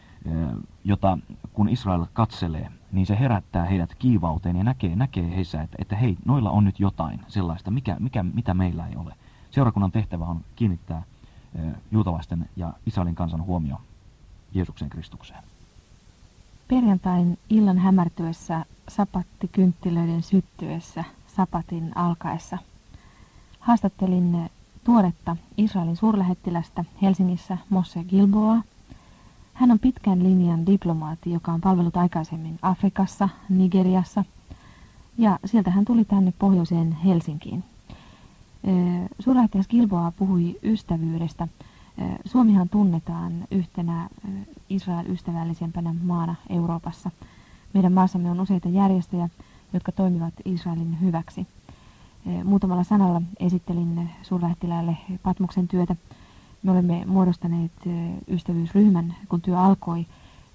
jota kun Israel katselee, niin se herättää heidät kiivauteen ja näkee heissä, että hei, noilla on nyt jotain sellaista, mitä meillä ei ole. Seurakunnan tehtävä on kiinnittää juutalaisten ja Israelin kansan huomio Jeesuksen Kristukseen. Perjantain illan hämärtyessä, sapattikynttilöiden syttyessä, sapatin alkaessa haastattelin tuoretta Israelin suurlähettilästä Helsingissä Moshe Gilboa. Hän on pitkän linjan diplomaatti, joka on palvellut aikaisemmin Afrikassa, Nigeriassa, ja sieltä hän tuli tänne pohjoiseen Helsinkiin. Suurlähettiläs Gilboa puhui ystävyydestä. Suomihan tunnetaan yhtenä Israel-ystävällisempänä maana Euroopassa. Meidän maassamme on useita järjestöjä, jotka toimivat Israelin hyväksi. Muutamalla sanalla esittelin suurlähettiläälle Patmoksen työtä. Me olemme muodostaneet ystävyysryhmän, kun työ alkoi.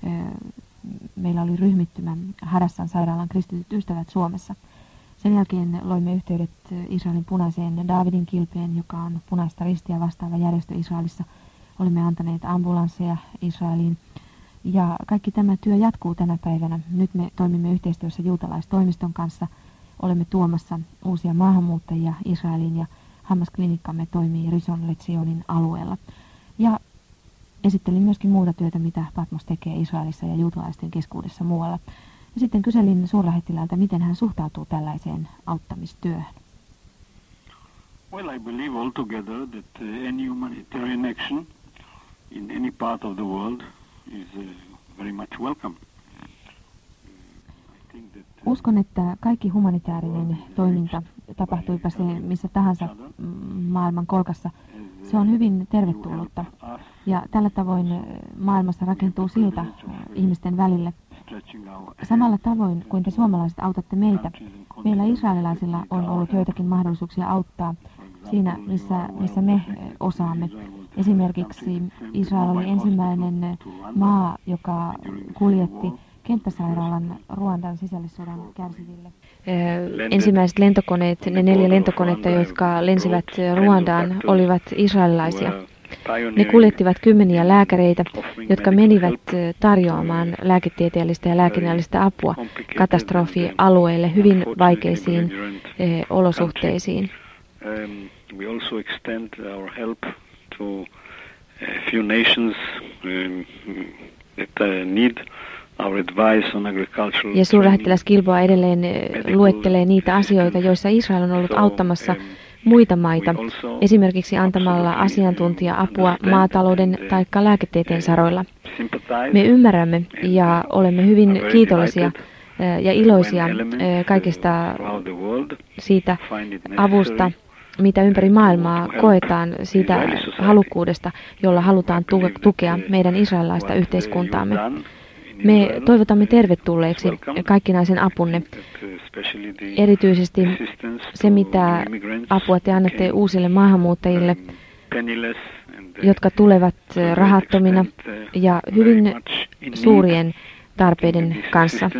Meillä oli ryhmittymä Hadassan sairaalan kristityt ystävät Suomessa. Sen jälkeen loimme yhteydet Israelin punaiseen Daavidin kilpeen, joka on punaista ristiä vastaava järjestö Israelissa. Olemme antaneet ambulansseja Israeliin. Ja kaikki tämä työ jatkuu tänä päivänä. Nyt me toimimme yhteistyössä juutalaistoimiston kanssa. Olemme tuomassa uusia maahanmuuttajia Israeliin ja hammasklinikkamme toimii Rishon LeZionin alueella. Ja esittelin myöskin muuta työtä, mitä Patmos tekee Israelissa ja juutalaisten keskuudessa muualla. Ja sitten kyselin suurlähettiläältä, miten hän suhtautuu tällaiseen auttamistyöhön. Well, I believe altogether that any humanitarian action in any part of the world is very much welcome. Uskon, että kaikki humanitaarinen toiminta, tapahtuipa se missä tahansa maailman kolkassa, se on hyvin tervetullutta. Ja tällä tavoin maailmassa rakentuu silta ihmisten välille. stretching our Samalla tavoin kuin te suomalaiset autatte meitä, meillä israelilaisilla on ollut joitakin mahdollisuuksia auttaa siinä, missä me osaamme. Esimerkiksi Israel oli ensimmäinen maa, joka kuljetti kenttäsairaalan Ruandan sisällissodan kärsiville. Ensimmäiset lentokoneet, ne 4 lentokonetta, jotka lensivät Ruandaan, olivat israelilaisia. Ne kuljettivat kymmeniä lääkäreitä, jotka menivät tarjoamaan lääketieteellistä ja lääkinnällistä apua katastrofialueille hyvin vaikeisiin olosuhteisiin. We also extend our help to a few nations that need our advice on agricultural. Ja suurlähettiläs Gilboa edelleen luettelee niitä asioita, joissa Israel on ollut auttamassa muita maita, esimerkiksi antamalla asiantuntija-apua maatalouden tai lääketieteen saroilla. Me ymmärrämme ja olemme hyvin kiitollisia ja iloisia kaikesta siitä avusta, mitä ympäri maailmaa koetaan, siitä halukkuudesta, jolla halutaan tukea meidän israelilaista yhteiskuntaamme. Me toivotamme tervetulleeksi kaikkinaisen apunne, erityisesti se, mitä apua te annatte uusille maahanmuuttajille, jotka tulevat rahattomina ja hyvin suurien tarpeiden kanssa.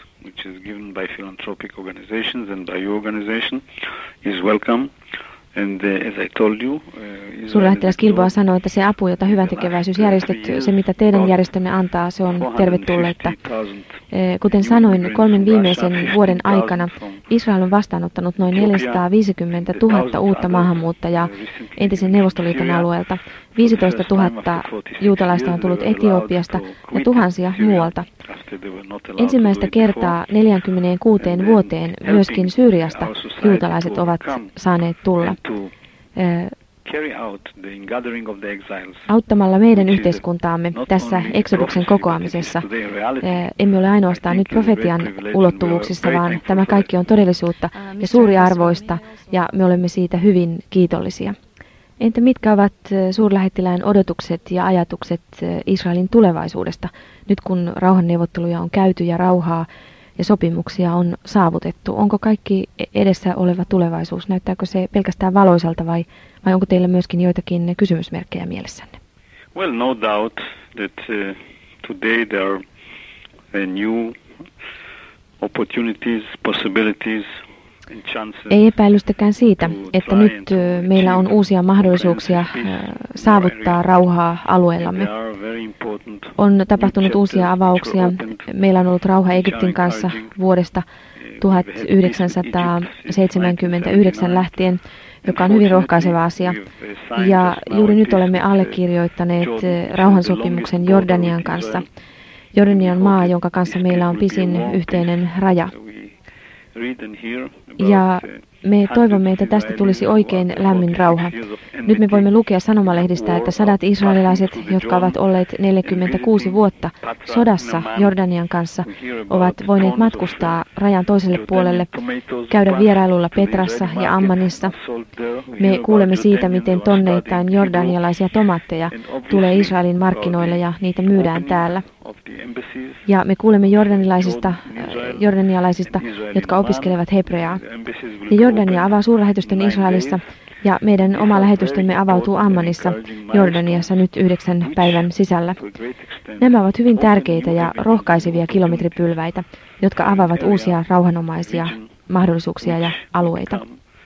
Suurlähettiläs Gilboa sanoi, että se apu, jota hyväntekeväisyysjärjestöt, se mitä teidän järjestönne antaa, se on tervetullutta. Kuten sanoin, 3 viimeisen vuoden aikana Israel on vastaanottanut noin 450 000 uutta maahanmuuttajaa entisen Neuvostoliiton alueelta. 15 000 juutalaista on tullut Etiopiasta ja tuhansia muualta. Ensimmäistä kertaa 46 vuoteen myöskin Syyriasta juutalaiset ovat saaneet tulla. Auttamalla meidän yhteiskuntaamme tässä Exoduksen kokoamisessa emme ole ainoastaan nyt profetian ulottuvuuksissa, vaan tämä kaikki on todellisuutta ja suuriarvoista, ja me olemme siitä hyvin kiitollisia. Entä mitkä ovat suurlähettilään odotukset ja ajatukset Israelin tulevaisuudesta, nyt kun rauhanneuvotteluja on käyty ja rauhaa ja sopimuksia on saavutettu? Onko kaikki edessä oleva tulevaisuus, näyttääkö se pelkästään valoisalta vai onko teillä myöskin joitakin kysymysmerkkejä mielessänne? Well, no doubt that today there are new opportunities, possibilities. Ei epäilystäkään siitä, että nyt meillä on uusia mahdollisuuksia saavuttaa rauhaa alueellamme. On tapahtunut uusia avauksia. Meillä on ollut rauha Egyptin kanssa vuodesta 1979 lähtien, joka on hyvin rohkaiseva asia. Ja juuri nyt olemme allekirjoittaneet rauhansopimuksen Jordanian kanssa. Jordanian maa, jonka kanssa meillä on pisin yhteinen raja. Ja me toivomme, että tästä tulisi oikein lämmin rauha. Nyt me voimme lukea sanomalehdistä, että 100 israelilaiset, jotka ovat olleet 46 vuotta sodassa Jordanian kanssa, ovat voineet matkustaa rajan toiselle puolelle, käydä vierailulla Petrassa ja Ammanissa. Me kuulemme siitä, miten tonneittain jordanialaisia tomaatteja tulee Israelin markkinoille ja niitä myydään täällä. Ja me kuulemme jordanialaisista, jotka opiskelevat hebreaa. Ja Jordania avaa suurlähetystön Israelissa ja meidän oma lähetystömme avautuu Ammanissa, Jordaniassa nyt 9 päivän sisällä. Nämä ovat hyvin tärkeitä ja rohkaisevia kilometripylväitä, jotka avaavat uusia rauhanomaisia mahdollisuuksia ja alueita.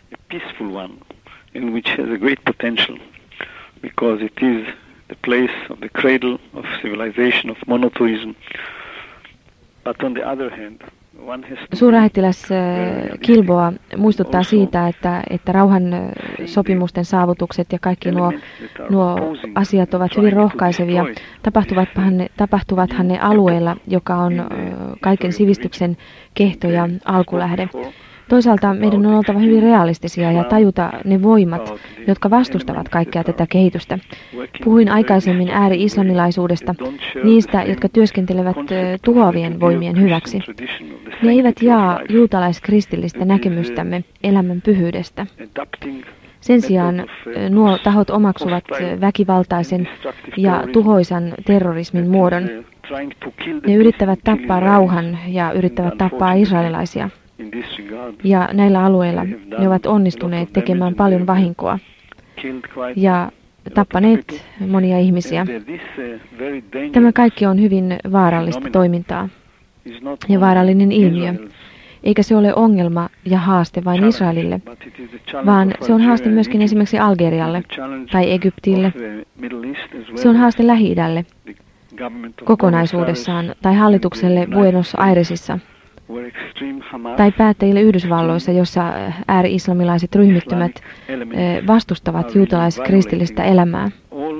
The place of the cradle of civilization, of monotheism. But on the other hand, one has to... Suurlähettiläs Gilboa muistuttaa siitä, että rauhan sopimusten saavutukset ja kaikki nuo asiat ovat hyvin rohkaisevia. Tapahtuvathan ne alueella, joka on kaiken sivistyksen kehto ja alkulähde. Toisaalta meidän on oltava hyvin realistisia ja tajuta ne voimat, jotka vastustavat kaikkea tätä kehitystä. Puhuin aikaisemmin ääri-islamilaisuudesta, niistä, jotka työskentelevät tuhoavien voimien hyväksi. Ne eivät jaa juutalaiskristillistä näkemystämme elämän pyhyydestä. Sen sijaan nuo tahot omaksuvat väkivaltaisen ja tuhoisan terrorismin muodon. Ne yrittävät tappaa rauhan ja yrittävät tappaa israelilaisia. Ja näillä alueilla ne ovat onnistuneet tekemään paljon vahinkoa ja tappaneet monia ihmisiä. Tämä kaikki on hyvin vaarallista toimintaa ja vaarallinen ilmiö. Eikä se ole ongelma ja haaste vain Israelille, vaan se on haaste myöskin esimerkiksi Algerialle tai Egyptille. Se on haaste Lähi-idälle kokonaisuudessaan tai hallitukselle Buenos Airesissa tai päättäjille Yhdysvalloissa, jossa ääri-islamilaiset ryhmittymät vastustavat juutalais-kristillistä elämää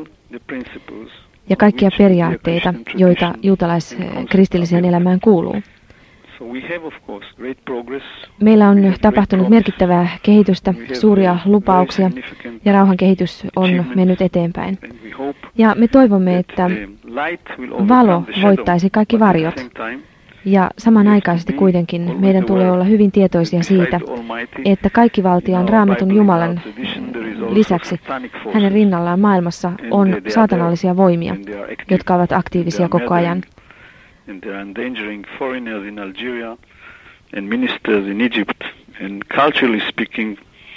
ja kaikkia periaatteita, joita juutalais-kristilliseen elämään kuuluu. Meillä on tapahtunut merkittävää kehitystä, suuria lupauksia ja rauhan kehitys on mennyt eteenpäin. Ja me toivomme, että valo voittaisi kaikki varjot. Ja samanaikaisesti kuitenkin meidän tulee olla hyvin tietoisia siitä, että kaikkivaltiaan Raamatun Jumalan lisäksi hänen rinnallaan maailmassa on saatanallisia voimia, jotka ovat aktiivisia koko ajan. And they are endangering foreigners in Algeria and ministers in Egypt. And culturally speaking,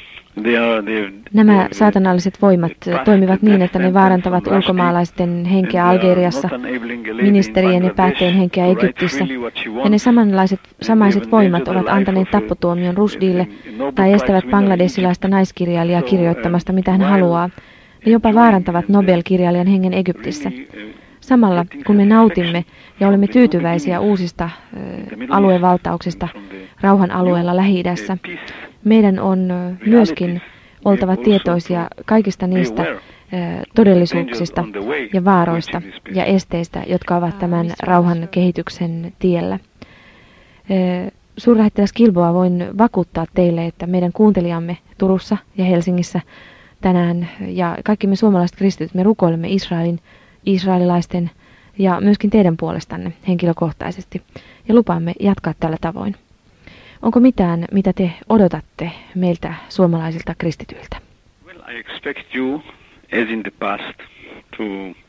Nämä saatanalliset voimat toimivat niin, että ne vaarantavat ulkomaalaisten henkeä Algeriassa, ministerien ja päättäjien henkeä Egyptissä. Ja ne samaiset voimat ovat antaneet tappotuomion Rushdille tai estävät bangladesilaista naiskirjailijaa kirjoittamasta mitä hän haluaa. Ne jopa vaarantavat Nobel-kirjailijan hengen Egyptissä. Samalla kun me nautimme ja olemme tyytyväisiä uusista aluevaltauksista rauhan alueella Lähi-idässä, meidän on myöskin oltava tietoisia kaikista niistä todellisuuksista ja vaaroista ja esteistä, jotka ovat tämän rauhan kehityksen tiellä. Suurlähettiläs Gilboa, voin vakuuttaa teille, että meidän kuuntelijamme Turussa ja Helsingissä tänään ja kaikki me suomalaiset kristityt, me rukoilemme israelilaisten ja myöskin teidän puolestanne henkilökohtaisesti ja lupaamme jatkaa tällä tavoin. Onko mitään, mitä te odotatte meiltä suomalaisilta kristityiltä? Well, I expect you, as in the past, to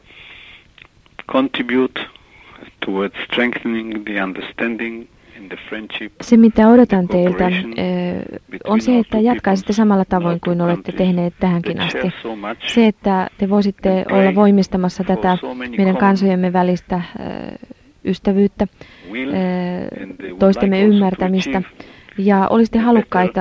contribute towards strengthening the understanding and the friendship. Se, mitä odotan teiltä, on se, että jatkaisitte samalla tavoin kuin olette tehneet tähänkin asti. Se, että te voisitte olla voimistamassa tätä meidän kansojemme välistä ystävyyttä, toistemme ymmärtämistä ja olisitte halukkaita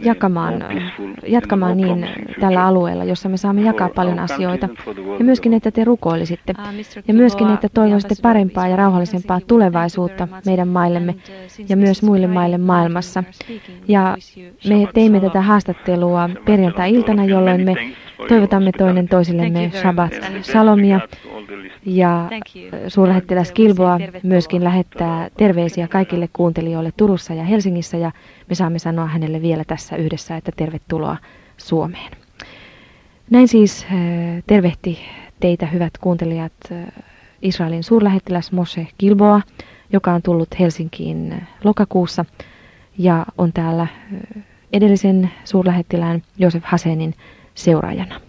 jatkamaan niin tällä alueella, jossa me saamme jakaa paljon asioita. Ja myöskin, että te rukoilisitte. Ja myöskin, että toivoisitte parempaa ja rauhallisempaa tulevaisuutta meidän maillemme ja myös muille maille maailmassa. Ja me teimme tätä haastattelua perjantai-iltana, jolloin me toivotamme toinen toisillemme Shabbat Shalomia. Ja suurlähettiläs Gilboa myöskin lähettää terveisiä kaikille kuuntelijoille Turussa ja Helsingissä ja me saamme sanoa hänelle vielä tässä yhdessä, että tervetuloa Suomeen. Näin siis tervehti teitä hyvät kuuntelijat Israelin suurlähettiläs Moshe Gilboa, joka on tullut Helsinkiin lokakuussa ja on täällä edellisen suurlähettilään Josef Hasenin seuraajana.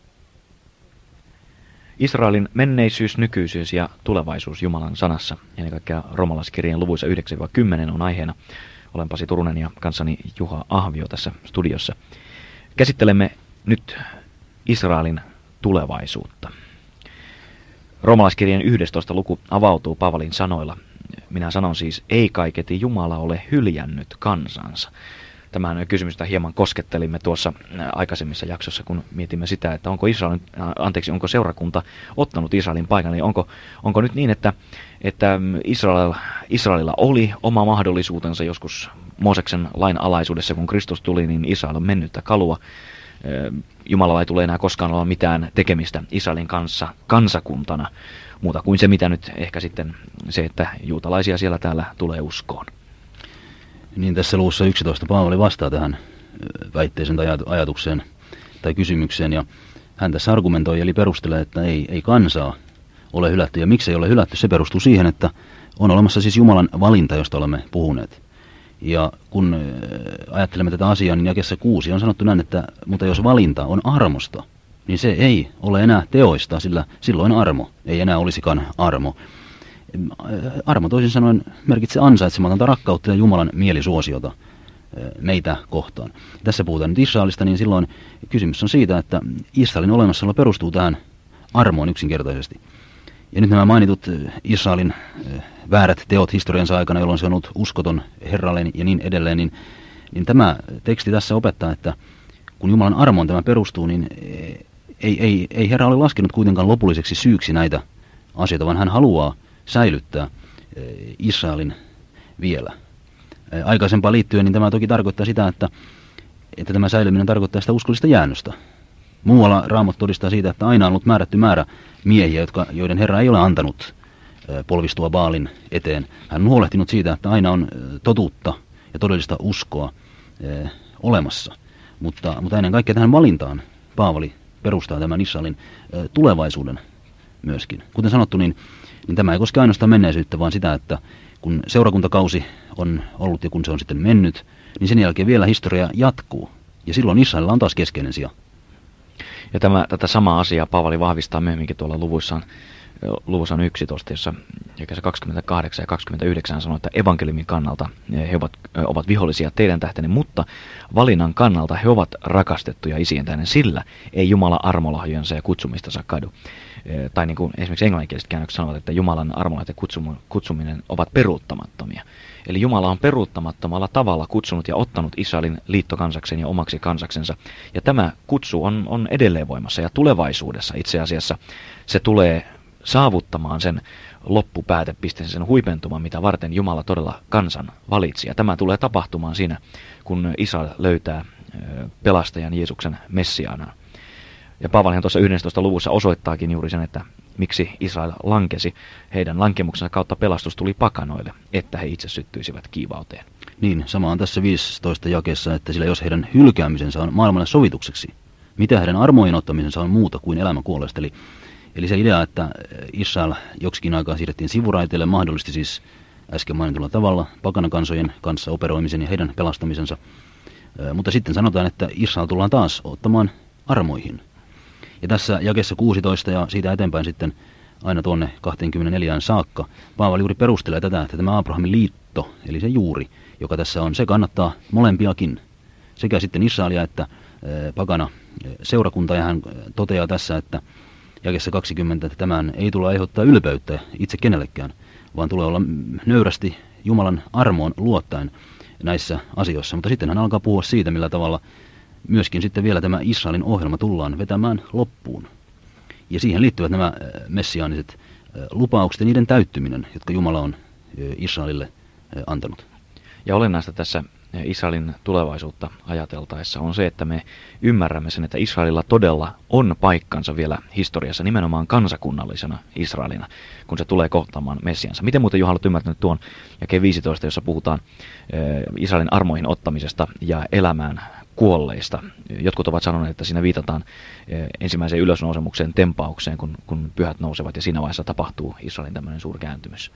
Israelin menneisyys, nykyisyys ja tulevaisuus Jumalan sanassa, ennen kaikkea roomalaiskirjeen luvuissa 9-10 on aiheena. Olen Pasi Turunen ja kanssani Juha Ahvio tässä studiossa. Käsittelemme nyt Israelin tulevaisuutta. Roomalaiskirjeen 11. luku avautuu Paavalin sanoilla. Minä sanon siis, ei kaiketi Jumala ole hyljännyt kansansa. Tämän kysymystä hieman koskettelimme tuossa aikaisemmissa jaksossa, kun mietimme sitä, että onko seurakunta ottanut Israelin paikan. Eli onko nyt niin, että Israelilla oli oma mahdollisuutensa joskus Mooseksen lain alaisuudessa, kun Kristus tuli, niin Israel on mennyttä kalua. Jumalalla ei tule enää koskaan olla mitään tekemistä Israelin kanssa kansakuntana, muuta kuin se, mitä nyt ehkä sitten se, että juutalaisia siellä täällä tulee uskoon. Niin tässä luvussa 11 Paavali vastaa tähän väitteeseen tai ajatukseen tai kysymykseen, ja hän tässä argumentoi eli perustelee, että ei kansaa ole hylätty. Ja miksi ei ole hylätty? Se perustuu siihen, että on olemassa siis Jumalan valinta, josta olemme puhuneet. Ja kun ajattelemme tätä asiaa, niin jakeessa 6 on sanottu näin, että mutta jos valinta on armosta, niin se ei ole enää teoista, sillä silloin armo ei enää olisikaan armo. Armo toisin sanoen merkitsee ansaitsematonta rakkautta ja Jumalan mielisuosiota meitä kohtaan. Tässä puhutaan nyt Israelista, niin silloin kysymys on siitä, että Israelin olemassaolo perustuu tähän armoon yksinkertaisesti. Ja nyt nämä mainitut Israelin väärät teot historiansa aikana, jolloin se on ollut uskoton Herralle ja niin edelleen, niin tämä teksti tässä opettaa, että kun Jumalan armoon tämä perustuu, niin ei Herra ole laskenut kuitenkaan lopulliseksi syyksi näitä asioita, vaan hän haluaa säilyttää Israelin vielä. Aikaisempaan liittyen, niin tämä toki tarkoittaa sitä, että tämä säilyminen tarkoittaa sitä uskollista jäännöstä. Muualla Raamattu todistaa siitä, että aina on ollut määrätty määrä miehiä, joiden Herra ei ole antanut polvistua Baalin eteen. Hän on huolehtinut siitä, että aina on totuutta ja todellista uskoa olemassa. Mutta ennen kaikkea tähän valintaan Paavali perustaa tämän Israelin tulevaisuuden myöskin. Kuten sanottu, niin tämä ei koske ainoastaan menneisyyttä, vaan sitä, että kun seurakuntakausi on ollut ja kun se on sitten mennyt, niin sen jälkeen vielä historia jatkuu. Ja silloin Israelilla on taas keskeinen sija. Ja tätä samaa asiaa Paavali vahvistaa myöhemminkin tuolla luvussaan 11, jossa jakeessa 28 ja 29 sanoo, että evankeliumin kannalta he ovat vihollisia teidän tähtenne, mutta valinnan kannalta he ovat rakastettuja isien tähden, sillä ei Jumala armolahjojensa ja kutsumistansa kadu. Tai niin kuin esimerkiksi englanninkieliset käännökset sanovat, että Jumalan armolahjat ja kutsuminen ovat peruuttamattomia. Eli Jumala on peruuttamattomalla tavalla kutsunut ja ottanut Israelin liittokansakseen ja omaksi kansaksensa. Ja tämä kutsu on edelleen voimassa ja tulevaisuudessa itse asiassa se tulee saavuttamaan sen loppupäätepisteen, sen huipentuman, mitä varten Jumala todella kansan valitsi. Ja tämä tulee tapahtumaan siinä, kun Israel löytää pelastajan Jeesuksen Messiaana. Ja Paavalihan tuossa 11. luvussa osoittaakin juuri sen, että miksi Israel lankesi. Heidän lankemuksensa kautta pelastus tuli pakanoille, että he itse syttyisivät kiivauteen. Niin, sama on tässä 15 jakeessa, että sillä jos heidän hylkäämisensä on maailmalle sovitukseksi, mitä heidän armoihin ottamisensa on muuta kuin elämän kuolleesta. Eli se idea, että Israel joksikin aikaa siirrettiin sivuraiteille, mahdollisti siis äsken mainitulla tavalla pakanakansojen kanssa operoimisen ja heidän pelastamisensa. Mutta sitten sanotaan, että Israel tullaan taas ottamaan armoihin. Ja tässä jakeessa 16 ja siitä eteenpäin sitten aina tuonne 24 saakka, Paavali juuri perustelee tätä, että tämä Abrahamin liitto, eli se juuri, joka tässä on, se kannattaa molempiakin. Sekä sitten Israelia että pakana seurakunta, ja hän toteaa tässä, että jakeessa 20, että tämän ei tule aiheuttaa ylpeyttä itse kenellekään, vaan tulee olla nöyrästi Jumalan armoon luottaen näissä asioissa. Mutta sitten hän alkaa puhua siitä, millä tavalla myöskin sitten vielä tämä Israelin ohjelma tullaan vetämään loppuun. Ja siihen liittyvät nämä messiaaniset lupaukset ja niiden täyttyminen, jotka Jumala on Israelille antanut. Ja olennaista tässä Israelin tulevaisuutta ajateltaessa on se, että me ymmärrämme sen, että Israelilla todella on paikkansa vielä historiassa nimenomaan kansakunnallisena Israelina, kun se tulee kohtaamaan Messiansa. Miten muuten Juha olet ymmärtänyt tuon jakeen 15, jossa puhutaan Israelin armoihin ottamisesta ja elämään kuolleista? Jotkut ovat sanoneet, että siinä viitataan ensimmäiseen ylösnousemukseen, tempaukseen, kun pyhät nousevat ja siinä vaiheessa tapahtuu Israelin tämmöinen suurkääntymys.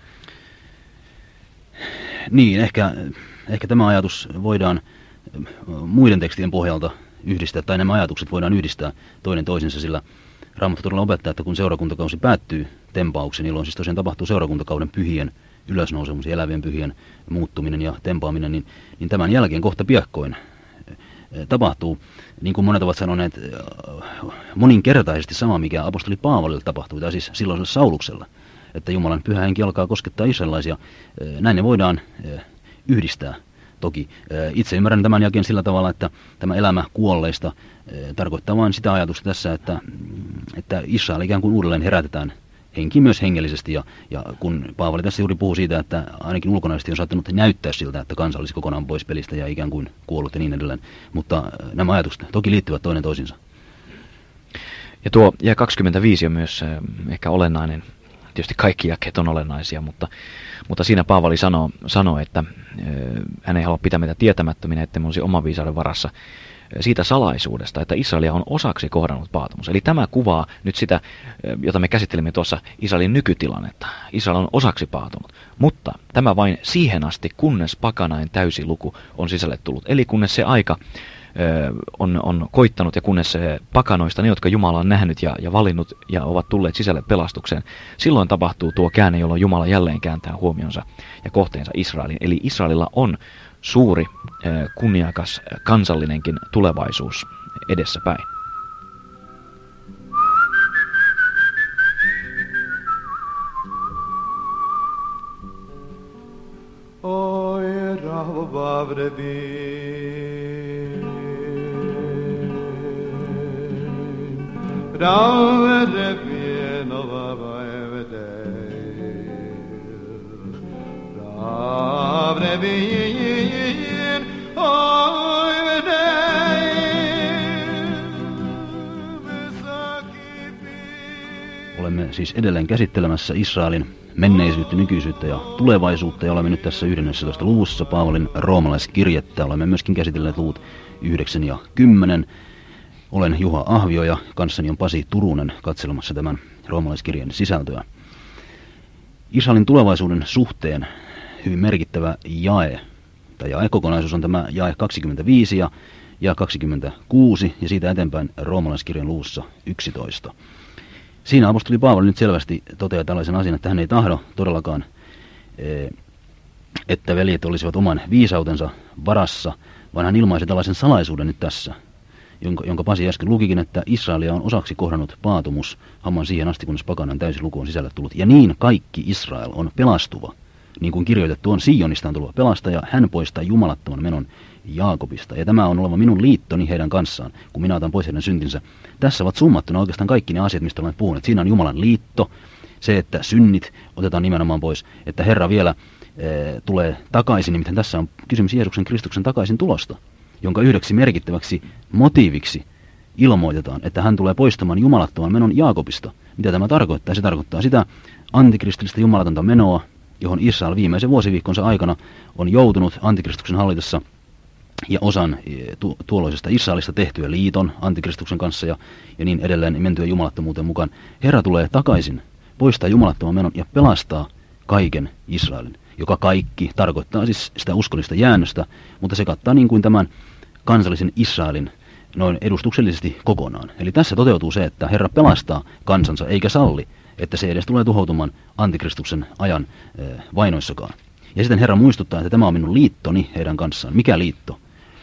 Niin, ehkä tämä ajatus voidaan muiden tekstien pohjalta yhdistää, tai nämä ajatukset voidaan yhdistää toinen toisensa, sillä Raamattu todella opettaa, että kun seurakuntakausi päättyy tempauksen, jolloin siis tosiaan tapahtuu seurakuntakauden pyhien ylösnousemus ja elävien pyhien muuttuminen ja tempaaminen, niin tämän jälkeen kohta piakkoin tapahtuu, niin kuin monet ovat sanoneet, moninkertaisesti sama, mikä apostoli Paavalille tapahtui, tai siis silloisella Sauluksella, että Jumalan pyhä henki alkaa koskettaa israelilaisia. Näin ne voidaan yhdistää toki. Itse ymmärrän tämän jakeen sillä tavalla, että tämä elämä kuolleista tarkoittaa vain sitä ajatusta tässä, että Israel ikään kuin uudelleen herätetään henki myös hengellisesti. Ja kun Paavali tässä juuri puhuu siitä, että ainakin ulkonaisesti on saattanut näyttää siltä, että kansa olisi kokonaan pois pelistä ja ikään kuin kuollut ja niin edelleen. Mutta nämä ajatukset toki liittyvät toinen toisiinsa. Ja tuo jae 25 on myös ehkä olennainen. Tietysti kaikki jakeet on olennaisia, mutta Mutta siinä Paavali sanoo, että hän ei halua pitää meitä tietämättöminä, että me olisi oman viisauden varassa siitä salaisuudesta, että Israelia on osaksi kohdannut paatumus. Eli tämä kuvaa nyt sitä, jota me käsittelimme tuossa, Israelin nykytilannetta. Israel on osaksi paatunut, mutta tämä vain siihen asti, kunnes pakanain täysi luku on sisälle tullut. Eli kunnes se aika on koittanut ja kunnes pakanoista, ne jotka Jumala on nähnyt ja valinnut ja ovat tulleet sisälle pelastukseen, silloin tapahtuu tuo käänne, jolloin Jumala jälleen kääntää huomionsa ja kohteensa Israelin. Eli Israelilla on suuri, kunniakas, kansallinenkin tulevaisuus edessäpäin. Oi rahvavrevi, rahvavrevi novavaevete, rahvavrevi. Olemme siis edelleen käsittelemässä Israelin menneisyyttä, nykyisyyttä ja tulevaisuutta, ja olemme nyt tässä 11. luvussa Paavalin roomalaiskirjettä. Olemme myöskin käsitelleet luvut 9 ja 10. Olen Juha Ahvio ja kanssani on Pasi Turunen katselemassa tämän roomalaiskirjeen sisältöä. Israelin tulevaisuuden suhteen hyvin merkittävä jae-kokonaisuus on tämä jae 25 ja 26 ja siitä eteenpäin roomalaiskirjan luvussa 11. Siinä apostoli Paavali nyt selvästi toteaa tällaisen asian, että hän ei tahdo todellakaan, että veljet olisivat oman viisautensa varassa, vaan hän ilmaisi tällaisen salaisuuden nyt tässä, jonka Pasi äsken lukikin, että Israelia on osaksi kohdannut paatumus hamman siihen asti, kunnes pakanan täysi luku on sisälle tullut. Ja niin kaikki Israel on pelastuva, niin kuin kirjoitettu on, Sionista on tullut pelastaja, hän poistaa jumalattoman menon Jaakobista. Ja tämä on oleva minun liittoni heidän kanssaan, kun minä otan pois heidän syntinsä. Tässä ovat summattuna oikeastaan kaikki ne asiat, mistä olemme puhuneet. Siinä on Jumalan liitto, se, että synnit otetaan nimenomaan pois, että Herra vielä tulee takaisin, nimittäin tässä on kysymys Jeesuksen Kristuksen takaisin tulosta, jonka yhdeksi merkittäväksi motiiviksi ilmoitetaan, että hän tulee poistamaan jumalattoman menon Jaakobista. Mitä tämä tarkoittaa? Se tarkoittaa sitä antikristillistä jumalatonta menoa, johon Israel viimeisen vuosiviikkonsa aikana on joutunut antikristuksen hallitessa ja osan tuolloisesta Israelista tehtyä liiton antikristuksen kanssa ja niin edelleen mentyä jumalattomuuteen mukaan. Herra tulee takaisin, poistaa jumalattoman menon ja pelastaa kaiken Israelin, joka kaikki tarkoittaa siis sitä uskollista jäännöstä, mutta se kattaa niin kuin tämän kansallisen Israelin noin edustuksellisesti kokonaan. Eli tässä toteutuu se, että Herra pelastaa kansansa eikä salli, että se edes tulee tuhoutumaan antikristuksen ajan vainoissakaan. Ja sitten Herra muistuttaa, että tämä on minun liittoni heidän kanssaan. Mikä liitto?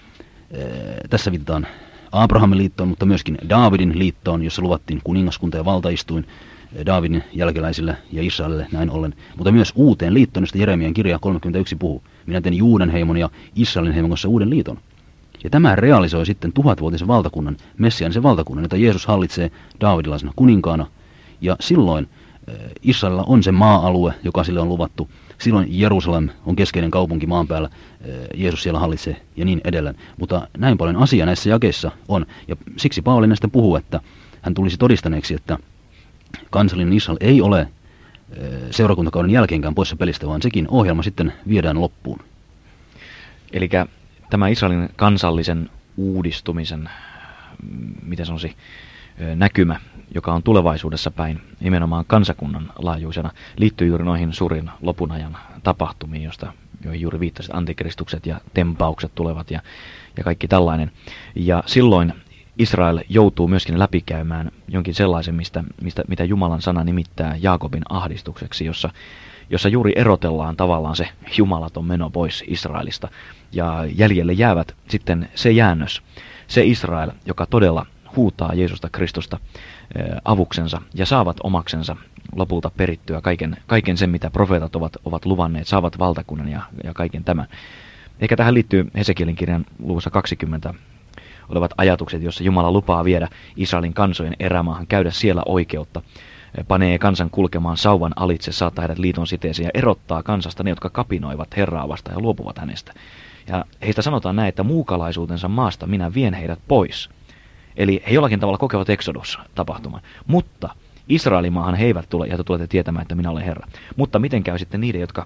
Tässä viitataan Abrahamin liittoon, mutta myöskin Daavidin liittoon, jossa luvattiin kuningaskunta ja valtaistuin Daavidin jälkeläisille ja Israelille näin ollen. Mutta myös uuteen liittoon, josta Jeremian kirja 31 puhuu. Minä teen Juudan heimon ja Israelin heimon kanssa uuden liiton. Ja tämä realisoi sitten 1000-vuotisen valtakunnan, messiaanisen valtakunnan, jota Jeesus hallitsee daavidilaisena kuninkaana. Ja silloin Israelilla on se maa-alue, joka sille on luvattu. Silloin Jerusalem on keskeinen kaupunki maan päällä, Jeesus siellä hallitsee ja niin edelleen. Mutta näin paljon asiaa näissä jakeissa on. Ja siksi Paavali näistä puhuu, että hän tulisi todistaneeksi, että kansallinen Israel ei ole seurakuntakauden jälkeenkään poissa pelistä, vaan sekin ohjelma sitten viedään loppuun. Eli tämä Israelin kansallisen uudistumisen, miten sanoisi, näkymä, joka on tulevaisuudessa päin, nimenomaan kansakunnan laajuisena, liittyy juuri noihin suurin lopunajan tapahtumiin, joihin juuri viittasit, antikristukset ja tempaukset tulevat ja kaikki tällainen. Ja silloin Israel joutuu myöskin läpikäymään jonkin sellaisen, mitä Jumalan sana nimittää Jaakobin ahdistukseksi, jossa juuri erotellaan tavallaan se jumalaton meno pois Israelista. Ja jäljelle jäävät sitten se jäännös, se Israel, joka todella huutaa Jeesusta Kristusta avuksensa ja saavat omaksensa lopulta perittyä kaiken sen, mitä profeetat ovat luvanneet, saavat valtakunnan ja kaiken tämän. Ehkä tähän liittyy Hesekielin kirjan luvussa 20 olevat ajatukset, jossa Jumala lupaa viedä Israelin kansojen erämaahan, käydä siellä oikeutta, panee kansan kulkemaan sauvan alitse, saattaa heidät liiton siteeseen ja erottaa kansasta ne, jotka kapinoivat Herraa vastaan ja luopuvat hänestä. Ja heistä sanotaan näin, että muukalaisuutensa maasta minä vien heidät pois. Eli he jollakin tavalla kokevat Exodus-tapahtuman. Mutta Israelin maahan he eivät tule, ja te tulette tietämään, että minä olen Herra. Mutta miten käy sitten niiden, jotka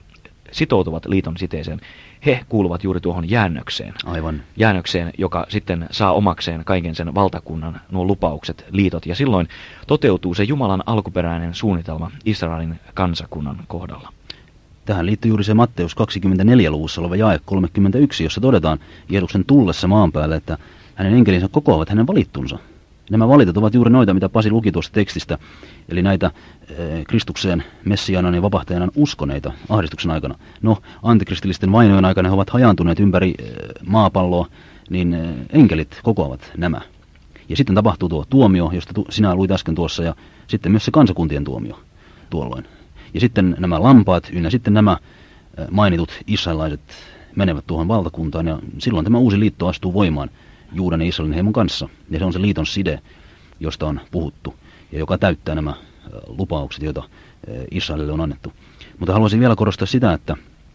sitoutuvat liiton siteeseen, he kuuluvat juuri tuohon jäännökseen. Aivan. Jäännökseen, joka sitten saa omakseen kaiken sen valtakunnan, nuo lupaukset, liitot, ja silloin toteutuu se Jumalan alkuperäinen suunnitelma Israelin kansakunnan kohdalla. Tähän liittyy juuri se Matteus 24-luvussa oleva jae 31, jossa todetaan Jeesuksen tullessa maan päälle, että hänen enkelinsä kokoavat hänen valittunsa. Nämä valitut ovat juuri noita, mitä Pasi luki tuosta tekstistä, eli näitä Kristukseen Messiaanan ja vapahtajanan uskoneita ahdistuksen aikana. No, antikristillisten vainojen aikana he ovat hajaantuneet ympäri maapalloa, niin enkelit kokoavat nämä. Ja sitten tapahtuu tuo tuomio, josta sinä luit äsken tuossa, ja sitten myös se kansakuntien tuomio tuolloin. Ja sitten nämä lampaat ynnä sitten nämä mainitut israelaiset menevät tuohon valtakuntaan, ja silloin tämä uusi liitto astuu voimaan Juudan ja Israelin heimon kanssa. Ja se on se liiton side, josta on puhuttu, ja joka täyttää nämä lupaukset, joita Israelille on annettu. Mutta haluaisin vielä korostaa sitä, että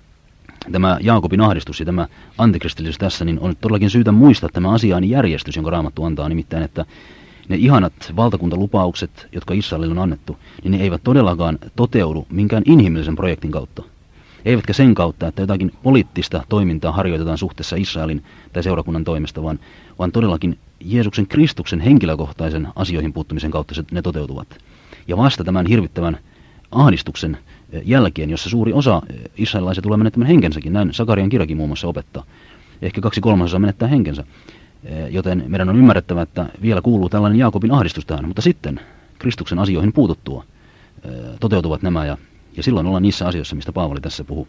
tämä Jaakobin ahdistus ja tämä antikristillisyys tässä, niin on todellakin syytä muistaa tämä asiain järjestys, jonka Raamattu antaa, nimittäin, että ne ihanat valtakuntalupaukset, jotka Israelille on annettu, niin ne eivät todellakaan toteudu minkään inhimillisen projektin kautta. Eivätkä sen kautta, että jotakin poliittista toimintaa harjoitetaan suhteessa Israelin tai seurakunnan toimesta, vaan todellakin Jeesuksen Kristuksen henkilökohtaisen asioihin puuttumisen kautta ne toteutuvat. Ja vasta tämän hirvittävän ahdistuksen jälkeen, jossa suuri osa israelilaisia tulee menettämään henkensäkin, näin Sakarian kirjakin muun muassa opettaa. Ehkä 2/3 menettää henkensä. Joten meidän on ymmärrettävä, että vielä kuuluu tällainen Jaakobin ahdistus tähän, mutta sitten Kristuksen asioihin puututtua toteutuvat nämä, ja silloin ollaan niissä asioissa, mistä Paavali tässä puhuu.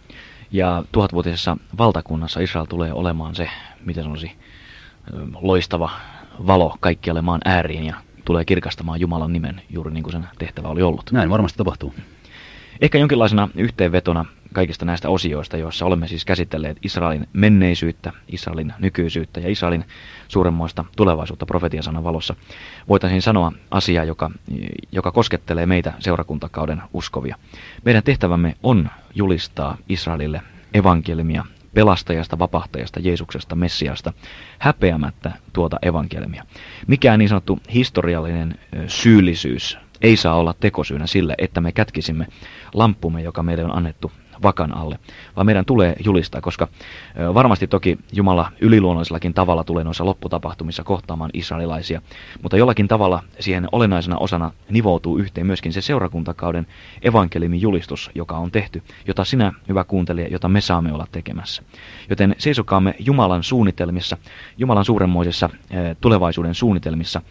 Ja 1000-vuotisessa valtakunnassa Israel tulee olemaan se, miten sanoisi, loistava valo kaikkialle maan ääriin, ja tulee kirkastamaan Jumalan nimen juuri niin kuin sen tehtävä oli ollut. Näin varmasti tapahtuu. Ehkä jonkinlaisena yhteenvetona kaikista näistä osioista, joissa olemme siis käsitelleet Israelin menneisyyttä, Israelin nykyisyyttä ja Israelin suuremmoista tulevaisuutta profetiasanan valossa, voitaisiin sanoa asia, joka koskettelee meitä seurakuntakauden uskovia. Meidän tehtävämme on julistaa Israelille evankeliumia pelastajasta, vapahtajasta, Jeesuksesta, Messiasta, häpeämättä tuota evankeliumia. Mikään niin sanottu historiallinen syyllisyys ei saa olla tekosyynä sille, että me kätkisimme lamppumme, joka meille on annettu vakan alle, vaan meidän tulee julistaa, koska varmasti toki Jumala yliluonnollisellakin tavalla tulee noissa lopputapahtumissa kohtaamaan israelilaisia, mutta jollakin tavalla siihen olennaisena osana nivoutuu yhteen myöskin se seurakuntakauden evankeliumin julistus, joka on tehty, jota sinä, hyvä kuuntelija, jota me saamme olla tekemässä. Joten seisokaamme Jumalan suunnitelmissa, Jumalan suuremmoisissa tulevaisuuden suunnitelmissa,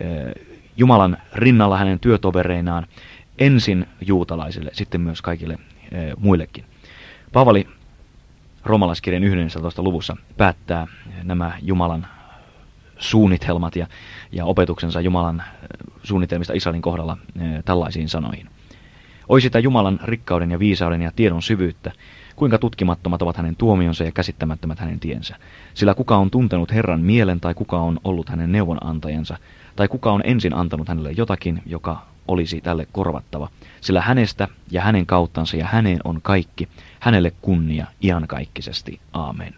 Jumalan rinnalla hänen työtovereinaan, ensin juutalaisille, sitten myös kaikille muillekin. Paavali roomalaiskirjan 11. luvussa päättää nämä Jumalan suunnitelmat ja opetuksensa Jumalan suunnitelmista Israelin kohdalla tällaisiin sanoihin. Oi sitä Jumalan rikkauden ja viisauden ja tiedon syvyyttä, kuinka tutkimattomat ovat hänen tuomionsa ja käsittämättömät hänen tiensä. Sillä kuka on tuntenut Herran mielen tai kuka on ollut hänen neuvonantajansa, tai kuka on ensin antanut hänelle jotakin, joka olisi tälle korvattava. Sillä hänestä ja hänen kauttansa ja häneen on kaikki, hänelle kunnia iankaikkisesti. Aamen.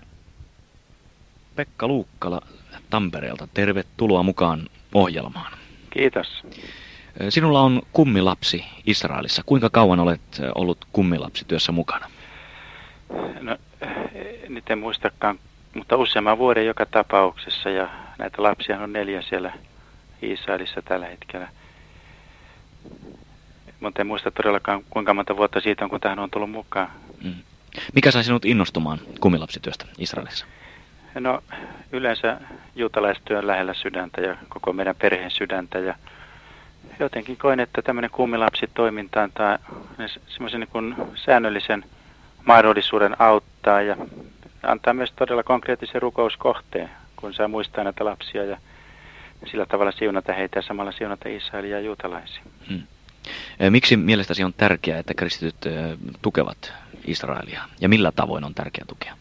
Pekka Luukkala Tampereelta, tervetuloa mukaan ohjelmaan. Kiitos. Sinulla on kummilapsi Israelissa. Kuinka kauan olet ollut kummilapsityössä mukana? No, nyt en muistakaan, mutta useamman vuoden joka tapauksessa, ja näitä lapsia on 4 siellä Israelissa tällä hetkellä. Mutta en muista todellakaan, kuinka monta vuotta siitä on, kun tähän on tullut mukaan. Mikä sai sinut innostumaan kummilapsityöstä Israelissa? No, yleensä juutalaistyö on lähellä sydäntä ja koko meidän perheen sydäntä. Ja jotenkin koin, että tämmöinen kummilapsitoiminta antaa semmoisen niin kuin säännöllisen mahdollisuuden auttaa ja antaa myös todella konkreettisen rukouskohteen, kun saa muistaa näitä lapsia ja sillä tavalla siunata heitä ja samalla siunata Israelia ja juutalaisia. Miksi mielestäsi on tärkeää, että kristityt tukevat Israelia ja millä tavoin on tärkeää tukea?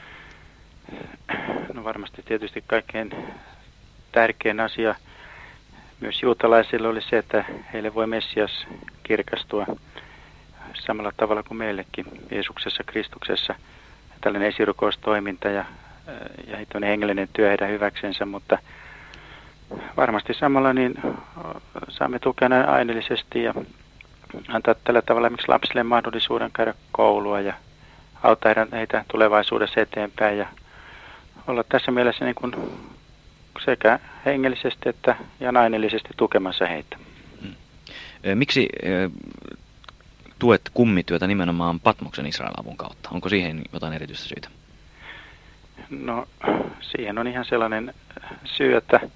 No varmasti tietysti kaikkein tärkein asia myös juutalaisille oli se, että heille voi Messias kirkastua samalla tavalla kuin meillekin Jeesuksessa, Kristuksessa. Tällainen esirukoustoiminta ja hengellinen työ heidän hyväksensä, mutta varmasti samalla niin saamme tukea näin aineellisesti ja antaa tällä tavalla esimerkiksi lapsille mahdollisuuden käydä koulua ja auttaa heitä tulevaisuudessa eteenpäin ja olla tässä mielessä niin kuin sekä hengellisesti että ja aineellisesti tukemassa heitä. Miksi tuet kummityötä nimenomaan Patmoksen Israel-avun kautta? Onko siihen jotain erityistä syytä? No, siihen on ihan sellainen syy,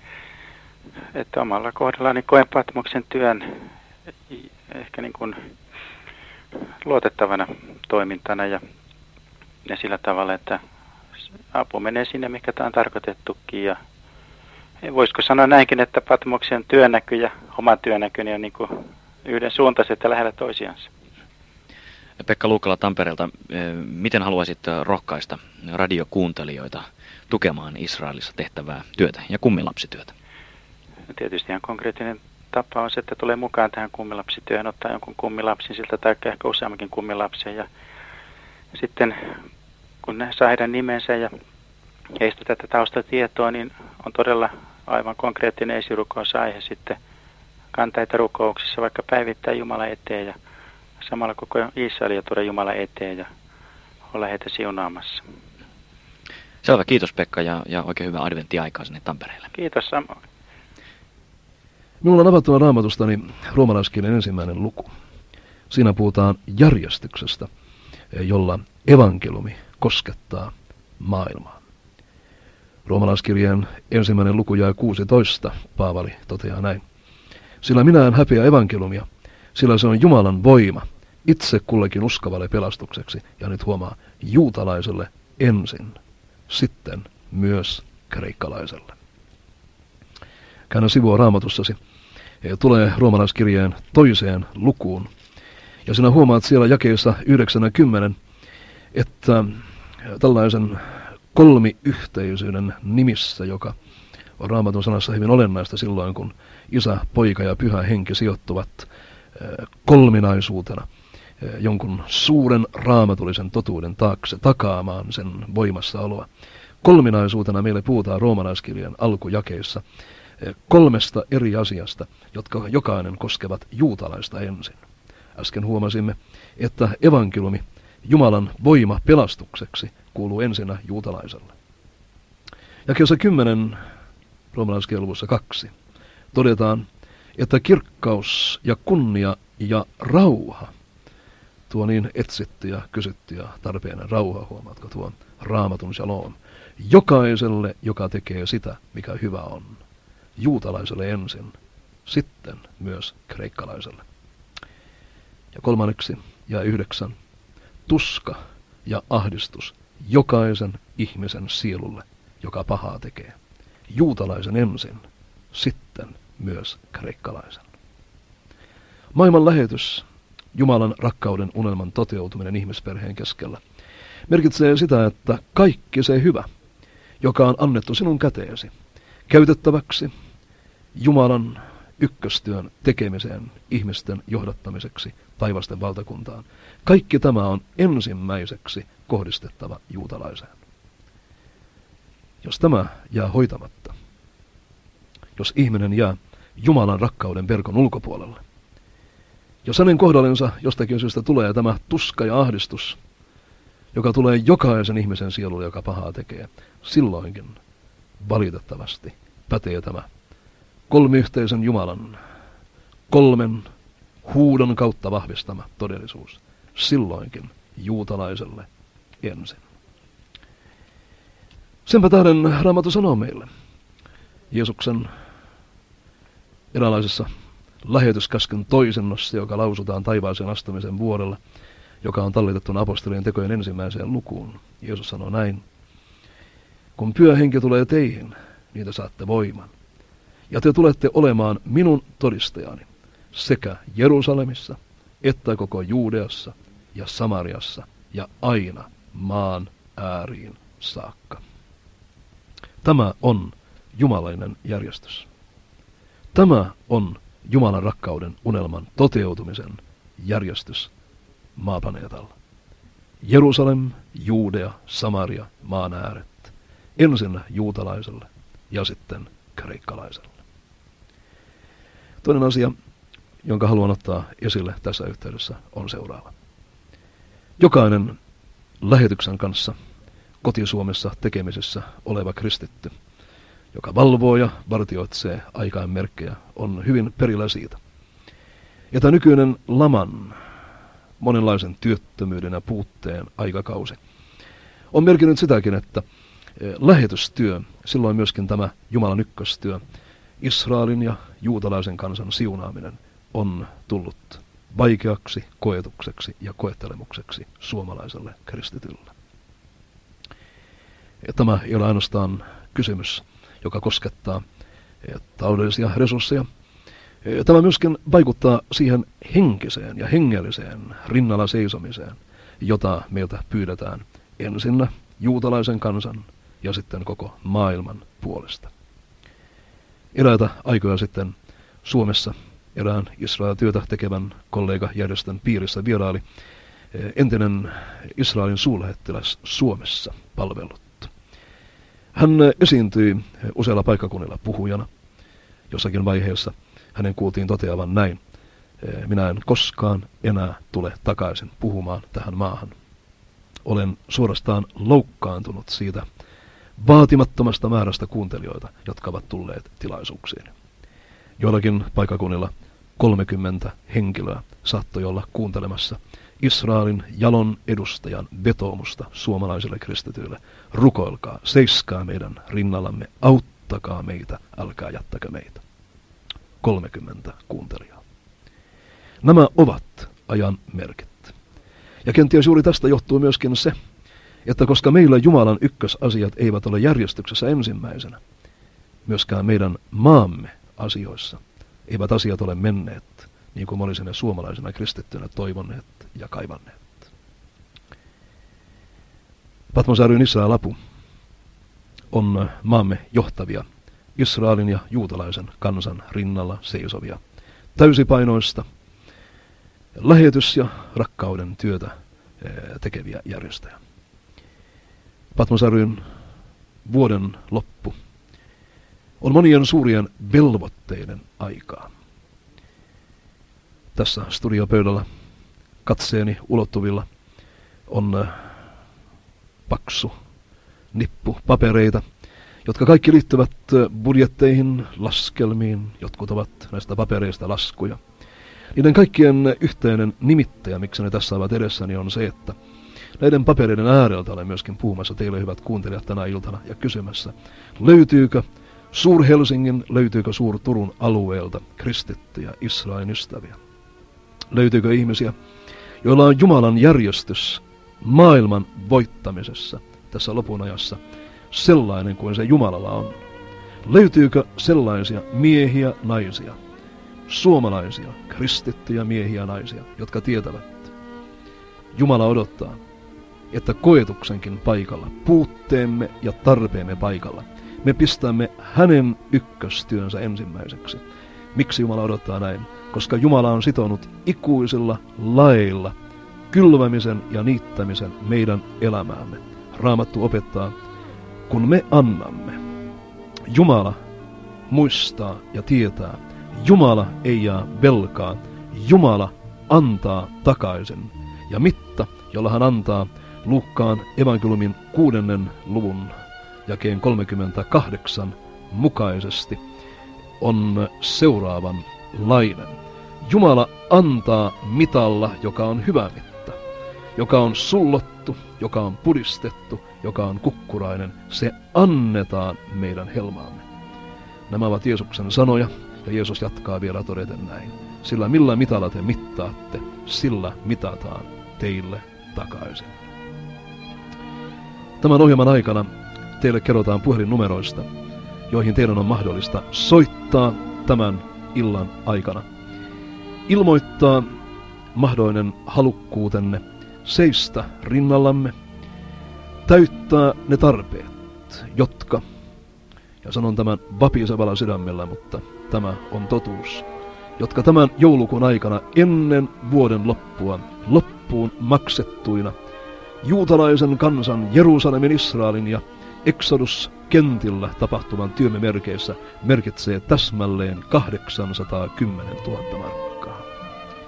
että omalla kohdallani koen Patmoksen työn ehkä niin kuin luotettavana toimintana ja sillä tavalla, että apu menee sinne, mikä tämä on tarkoitettukin. Ja voisiko sanoa näinkin, että Patmoksen työnäky ja oma työnäkyni on niin kuin yhdensuuntaiset ja lähellä toisiansa. Pekka Luukkala Tampereelta, miten haluaisit rohkaista radiokuuntelijoita tukemaan Israelissa tehtävää työtä ja kummilapsityötä? Tietysti ihan konkreettinen tapa on se, että tulee mukaan tähän kummilapsityöhön, ottaa jonkun kummilapsin siltä tai ehkä useammankin kummilapsen. Ja sitten kun ne saa heidän nimensä ja heistä tätä taustatietoa, niin on todella aivan konkreettinen esirukousaihe sitten kantaita rukouksissa, vaikka päivittää Jumala eteen ja samalla koko Israelia tuoda Jumala eteen ja olla heitä siunaamassa. Selvä, kiitos Pekka ja oikein hyvää adventtiaikaa sinne Tampereelle. Kiitos samoin. Minulla on avattuna Raamatustani roomalaiskirjan 1. luku. Siinä puhutaan järjestyksestä, jolla evankeliumi koskettaa maailmaa. Roomalaiskirjan 1. luku jae 16 Paavali toteaa näin. Sillä minä en häpeä evankeliumia, sillä se on Jumalan voima itse kullekin uskovalle pelastukseksi, ja nyt huomaa, juutalaiselle ensin, sitten myös kreikkalaiselle. Käännä sivua Raamatussasi. Tulee roomalaiskirjeen 2. lukuun. Ja sinä huomaat siellä jakeessa 90, että tällaisen kolmiyhteisyyden nimissä, joka on Raamatun sanassa hyvin olennaista silloin, kun Isä, Poika ja Pyhä Henki sijoittuvat kolminaisuutena jonkun suuren raamatullisen totuuden taakse takaamaan sen voimassaoloa. Kolminaisuutena meille puhutaan roomalaiskirjan alkujakeissa 3 eri asiasta, jotka jokainen koskevat juutalaista ensin. Äsken huomasimme, että evankeliumi, Jumalan voima pelastukseksi, kuuluu ensinnä juutalaiselle. Jakeessa 10, roomalaiskirjan luvussa 2, todetaan, että kirkkaus ja kunnia ja rauha, tuo niin etsitty ja kysytty ja tarpeinen rauha, huomaatko tuon Raamatun shalom, jokaiselle, joka tekee sitä, mikä hyvä on. Juutalaiselle ensin, sitten myös kreikkalaiselle. Ja 3. ja 9. Tuska ja ahdistus jokaisen ihmisen sielulle, joka pahaa tekee. Juutalaisen ensin, sitten myös kreikkalaisen. Maailman lähetys, Jumalan rakkauden unelman toteutuminen ihmisperheen keskellä, merkitsee sitä, että kaikki se hyvä, joka on annettu sinun käteesi, käytettäväksi Jumalan ykköstyön tekemiseen ihmisten johdattamiseksi taivasten valtakuntaan. Kaikki tämä on ensimmäiseksi kohdistettava juutalaiseen. Jos tämä jää hoitamatta, jos ihminen jää Jumalan rakkauden verkon ulkopuolelle, jos hänen kohdallensa jostakin syystä tulee tämä tuska ja ahdistus, joka tulee jokaisen ihmisen sielulle, joka pahaa tekee, silloinkin valitettavasti pätee tämä kolmiyhteisen Jumalan 3 huudon kautta vahvistama todellisuus. Silloinkin juutalaiselle ensin. Senpä tähden Raamattu sanoo meille Jeesuksen eräänlaisessa lähetyskäskyn toisennossa, joka lausutaan taivaaseen astumisen vuodella, joka on tallitettuna apostolien tekojen 1. lukuun. Jeesus sanoo näin. Kun Pyhä Henki tulee teihin, niitä saatte voiman. Ja te tulette olemaan minun todistajani sekä Jerusalemissa, että koko Juudeassa ja Samariassa ja aina maan ääriin saakka. Tämä on jumalainen järjestys. Tämä on Jumalan rakkauden unelman toteutumisen järjestys maaplaneetalla. Jerusalem, Juudea, Samaria, maan ääret. Ensin juutalaiselle ja sitten kreikkalaiselle. Toinen asia, jonka haluan ottaa esille tässä yhteydessä, on seuraava. Jokainen lähetyksen kanssa kotisuomessa tekemisessä oleva kristitty, joka valvoo ja vartioitsee aikaan merkkejä, on hyvin perillä siitä. Ja tämä nykyinen laman, monenlaisen työttömyyden ja puutteen aikakausi on merkinnyt sitäkin, että lähetystyö, silloin myöskin tämä Jumalan ykköstyö, Israelin ja juutalaisen kansan siunaaminen on tullut vaikeaksi koetukseksi ja koettelemukseksi suomalaiselle kristitylle. Ja tämä ei ole ainoastaan kysymys, joka koskettaa taloudellisia resursseja. Tämä myöskin vaikuttaa siihen henkiseen ja hengelliseen rinnalla seisomiseen, jota meiltä pyydetään ensinnä juutalaisen kansan ja sitten koko maailman puolesta. Eräitä aikoja sitten Suomessa erään Israel-työtä tekevän kollegajärjestön piirissä vieraili entinen Israelin suurlähettiläs Suomessa palvellut. Hän esiintyi useilla paikkakunnilla puhujana. Jossakin vaiheessa hänen kuultiin toteavan näin: minä en koskaan enää tule takaisin puhumaan tähän maahan. Olen suorastaan loukkaantunut siitä vaatimattomasta määrästä kuuntelijoita, jotka ovat tulleet tilaisuuksiin. Joillakin paikkakunnilla 30 henkilöä saattoi olla kuuntelemassa Israelin jalon edustajan vetoomusta suomalaisille kristityille. Rukoilkaa, seiskaa meidän rinnallamme, auttakaa meitä, älkää jättäkö meitä. 30 kuuntelijaa. Nämä ovat ajan merkit. Ja kenties juuri tästä johtuu myöskin se, että koska meillä Jumalan ykkösasiat eivät ole järjestyksessä ensimmäisenä, myöskään meidän maamme asioissa eivät asiat ole menneet niin kuin me olisimme suomalaisena kristittynä toivonneet ja kaivanneet. Patmos ryn Israel-apu on maamme johtavia Israelin ja juutalaisen kansan rinnalla seisovia täysipainoista lähetys- ja rakkauden työtä tekeviä järjestöjä. Patmos ryn vuoden loppu on monien suurien velvoitteiden aikaa. Tässä studiopöydällä katseeni ulottuvilla on paksu nippu papereita, jotka kaikki liittyvät budjetteihin, laskelmiin, jotkut ovat näistä papereista laskuja. Niiden kaikkien yhteinen nimittäjä, miksi ne tässä ovat edessäni, on se, että näiden papereiden ääreltä olen myöskin puhumassa teille, hyvät kuuntelijat, tänä iltana ja kysymässä, löytyykö Suur-Helsingin, löytyykö Suur-Turun alueelta kristittyjä Israelin ystäviä? Löytyykö ihmisiä, joilla on Jumalan järjestys maailman voittamisessa tässä lopun ajassa sellainen kuin se Jumalalla on? Löytyykö sellaisia miehiä, naisia, suomalaisia, kristittyjä miehiä ja naisia, jotka tietävät? Jumala odottaa, että koetuksenkin paikalla, puutteemme ja tarpeemme paikalla, me pistämme hänen ykköstyönsä ensimmäiseksi. Miksi Jumala odottaa näin? Koska Jumala on sitonut ikuisilla laeilla kylvämisen ja niittämisen meidän elämäämme. Raamattu opettaa, kun me annamme, Jumala muistaa ja tietää. Jumala ei jää velkaa. Jumala antaa takaisin. Ja mitta, jolla hän antaa Luukkaan evankeliumin 6. luvun jakeen 38 mukaisesti, on seuraavanlainen. Jumala antaa mitalla, joka on hyvä mitta, joka on sullottu, joka on pudistettu, joka on kukkurainen. Se annetaan meidän helmaamme. Nämä ovat Jeesuksen sanoja, ja Jeesus jatkaa vielä todeten näin. Sillä millä mitalla te mittaatte, sillä mitataan teille takaisin. Tämän ohjelman aikana teille kerrotaan puhelinnumeroista, joihin teidän on mahdollista soittaa tämän illan aikana. Ilmoittaa mahdollinen halukkuutenne seistä rinnallamme, täyttää ne tarpeet, jotka, ja sanon tämän vapisevalla sydämellä, mutta tämä on totuus, jotka tämän joulukuun aikana ennen vuoden loppua loppuun maksettuina juutalaisen kansan Jerusalemin, Israelin ja Exodus-kentillä tapahtuvan työmme merkeissä merkitsee täsmälleen 810 000 markkaa.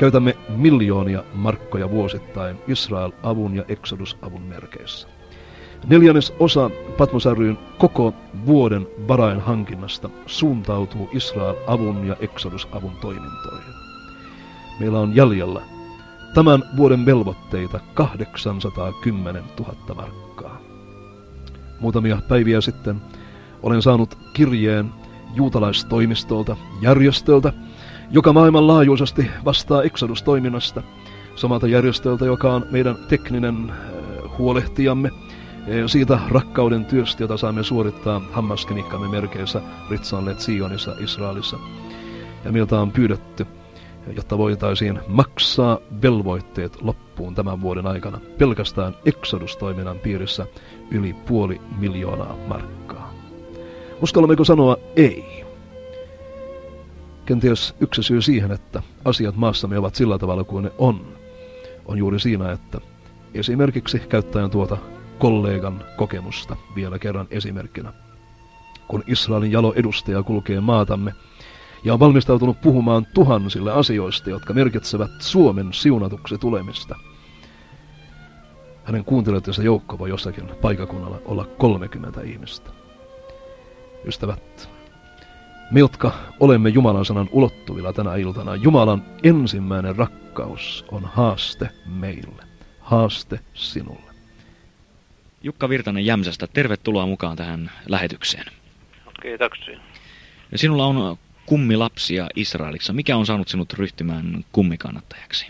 Käytämme miljoonia markkoja vuosittain Israel-avun ja Exodus-avun merkeissä. 1/4 Patmos ry:n koko vuoden varainhankinnasta suuntautuu Israel-avun ja Exodus-avun toimintoihin. Meillä on jäljellä tämän vuoden velvoitteita 810 000 markkaa. Muutamia päiviä sitten olen saanut kirjeen juutalaistoimistolta, järjestöltä, joka maailmanlaajuisesti vastaa Exodus-toiminnasta, samalta järjestöltä, joka on meidän tekninen huolehtijamme siitä rakkauden työstä, jota saamme suorittaa hammaskenikkamme merkeissä Ritzon Letzionissa Israelissa. Ja meiltä on pyydetty, jotta voitaisiin maksaa velvoitteet loppuun tämän vuoden aikana pelkästään Exodus-toiminnan piirissä yli 500 000 markkaa. Uskallammeko sanoa ei? Kenties yksi syy siihen, että asiat maassamme ovat sillä tavalla kuin ne on juuri siinä, että esimerkiksi käyttäen tuota kollegan kokemusta vielä kerran esimerkkinä. Kun Israelin jalo edustaja kulkee maatamme ja on valmistautunut puhumaan tuhansille asioista, jotka merkitsevät Suomen siunatuksi tulemista, hänen kuuntelijoidensa joukko voi jossakin paikakunnalla olla 30 ihmistä. Ystävät, me, jotka olemme Jumalan sanan ulottuvilla tänä iltana, Jumalan ensimmäinen rakkaus on haaste meille, haaste sinulle. Jukka Virtanen Jämsästä, tervetuloa mukaan tähän lähetykseen. Kiitoksia. Sinulla on kummilapsia Israelissa. Mikä on saanut sinut ryhtymään kummikannattajaksi?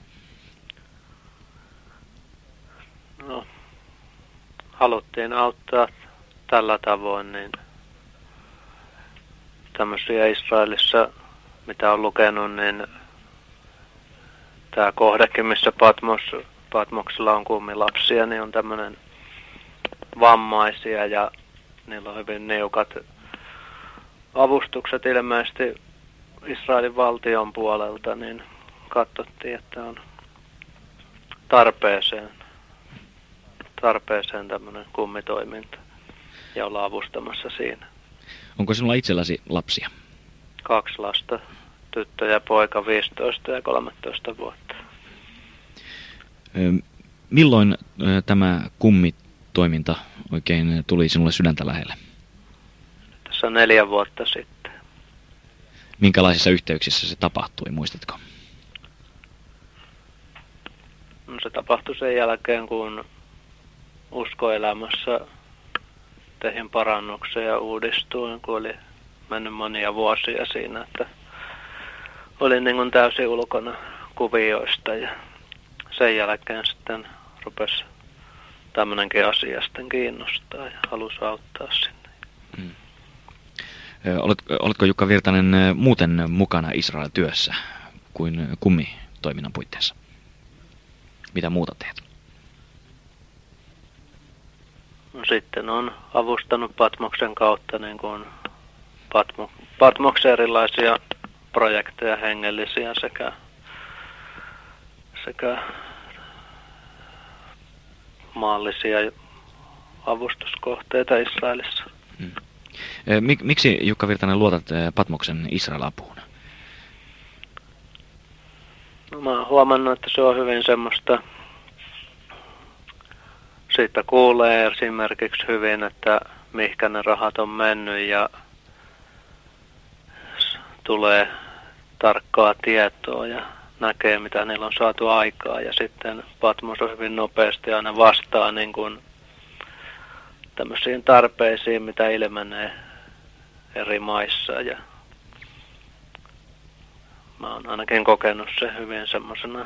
No, haluttiin auttaa tällä tavoin, niin tämmöisiä Israelissa, mitä on lukenut, niin tämä kohdekin, missä Patmoksella on kummilapsia, niin on tämmöinen vammaisia ja niillä on hyvin niukat avustukset ilmeisesti Israelin valtion puolelta, niin katsottiin, että on tarpeeseen tämmöinen kummitoiminta ja olla avustamassa siinä. Onko sinulla itselläsi lapsia? 2 lasta, tyttö ja poika, 15 ja 13 vuotta. Milloin tämä kummitoiminta oikein tuli sinulle sydäntä lähelle? Tässä 4 vuotta sitten. Minkälaisissa yhteyksissä se tapahtui, muistatko? No, se tapahtui sen jälkeen, kun uskoelämässä tein parannuksia ja uudistuin, kun oli mennyt monia vuosia siinä, että olin niin kuin täysin ulkona kuvioista ja sen jälkeen sitten rupesi tämmöinenkin asia sitten kiinnostaa ja halusi auttaa sinne. Mm. Oletko Jukka Virtanen muuten mukana Israel-työssä kuin kummitoiminnan puitteissa? Mitä muuta teet? No, sitten on avustanut Patmoksen kautta niin kuin Patmoksen erilaisia projekteja, hengellisiä sekä maallisia avustuskohteita Israelissa. Hmm. Miksi, Jukka Virtanen, luotat Patmoksen Israel-apuun? No, mä oon huomannut, että se on hyvin semmoista, siitä kuulee esimerkiksi hyvin, että mihinkä ne rahat on mennyt ja tulee tarkkaa tietoa ja näkee, mitä niillä on saatu aikaa. Ja sitten Patmos on hyvin nopeasti aina vastaa niin kuin tämmöisiin tarpeisiin, mitä ilmenee eri maissa. Ja mä oon ainakin kokenut sen hyvin semmoisena,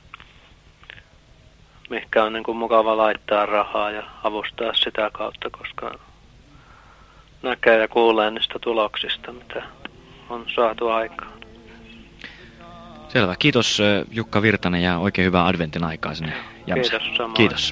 mihinkä on niin kuin mukava laittaa rahaa ja avustaa sitä kautta, koska näkee ja kuulee niistä tuloksista, mitä on saatu aikaan. Selvä. Kiitos Jukka Virtanen ja oikein hyvää adventin aikaa sinne Jämsään. Kiitos samoin. Kiitos.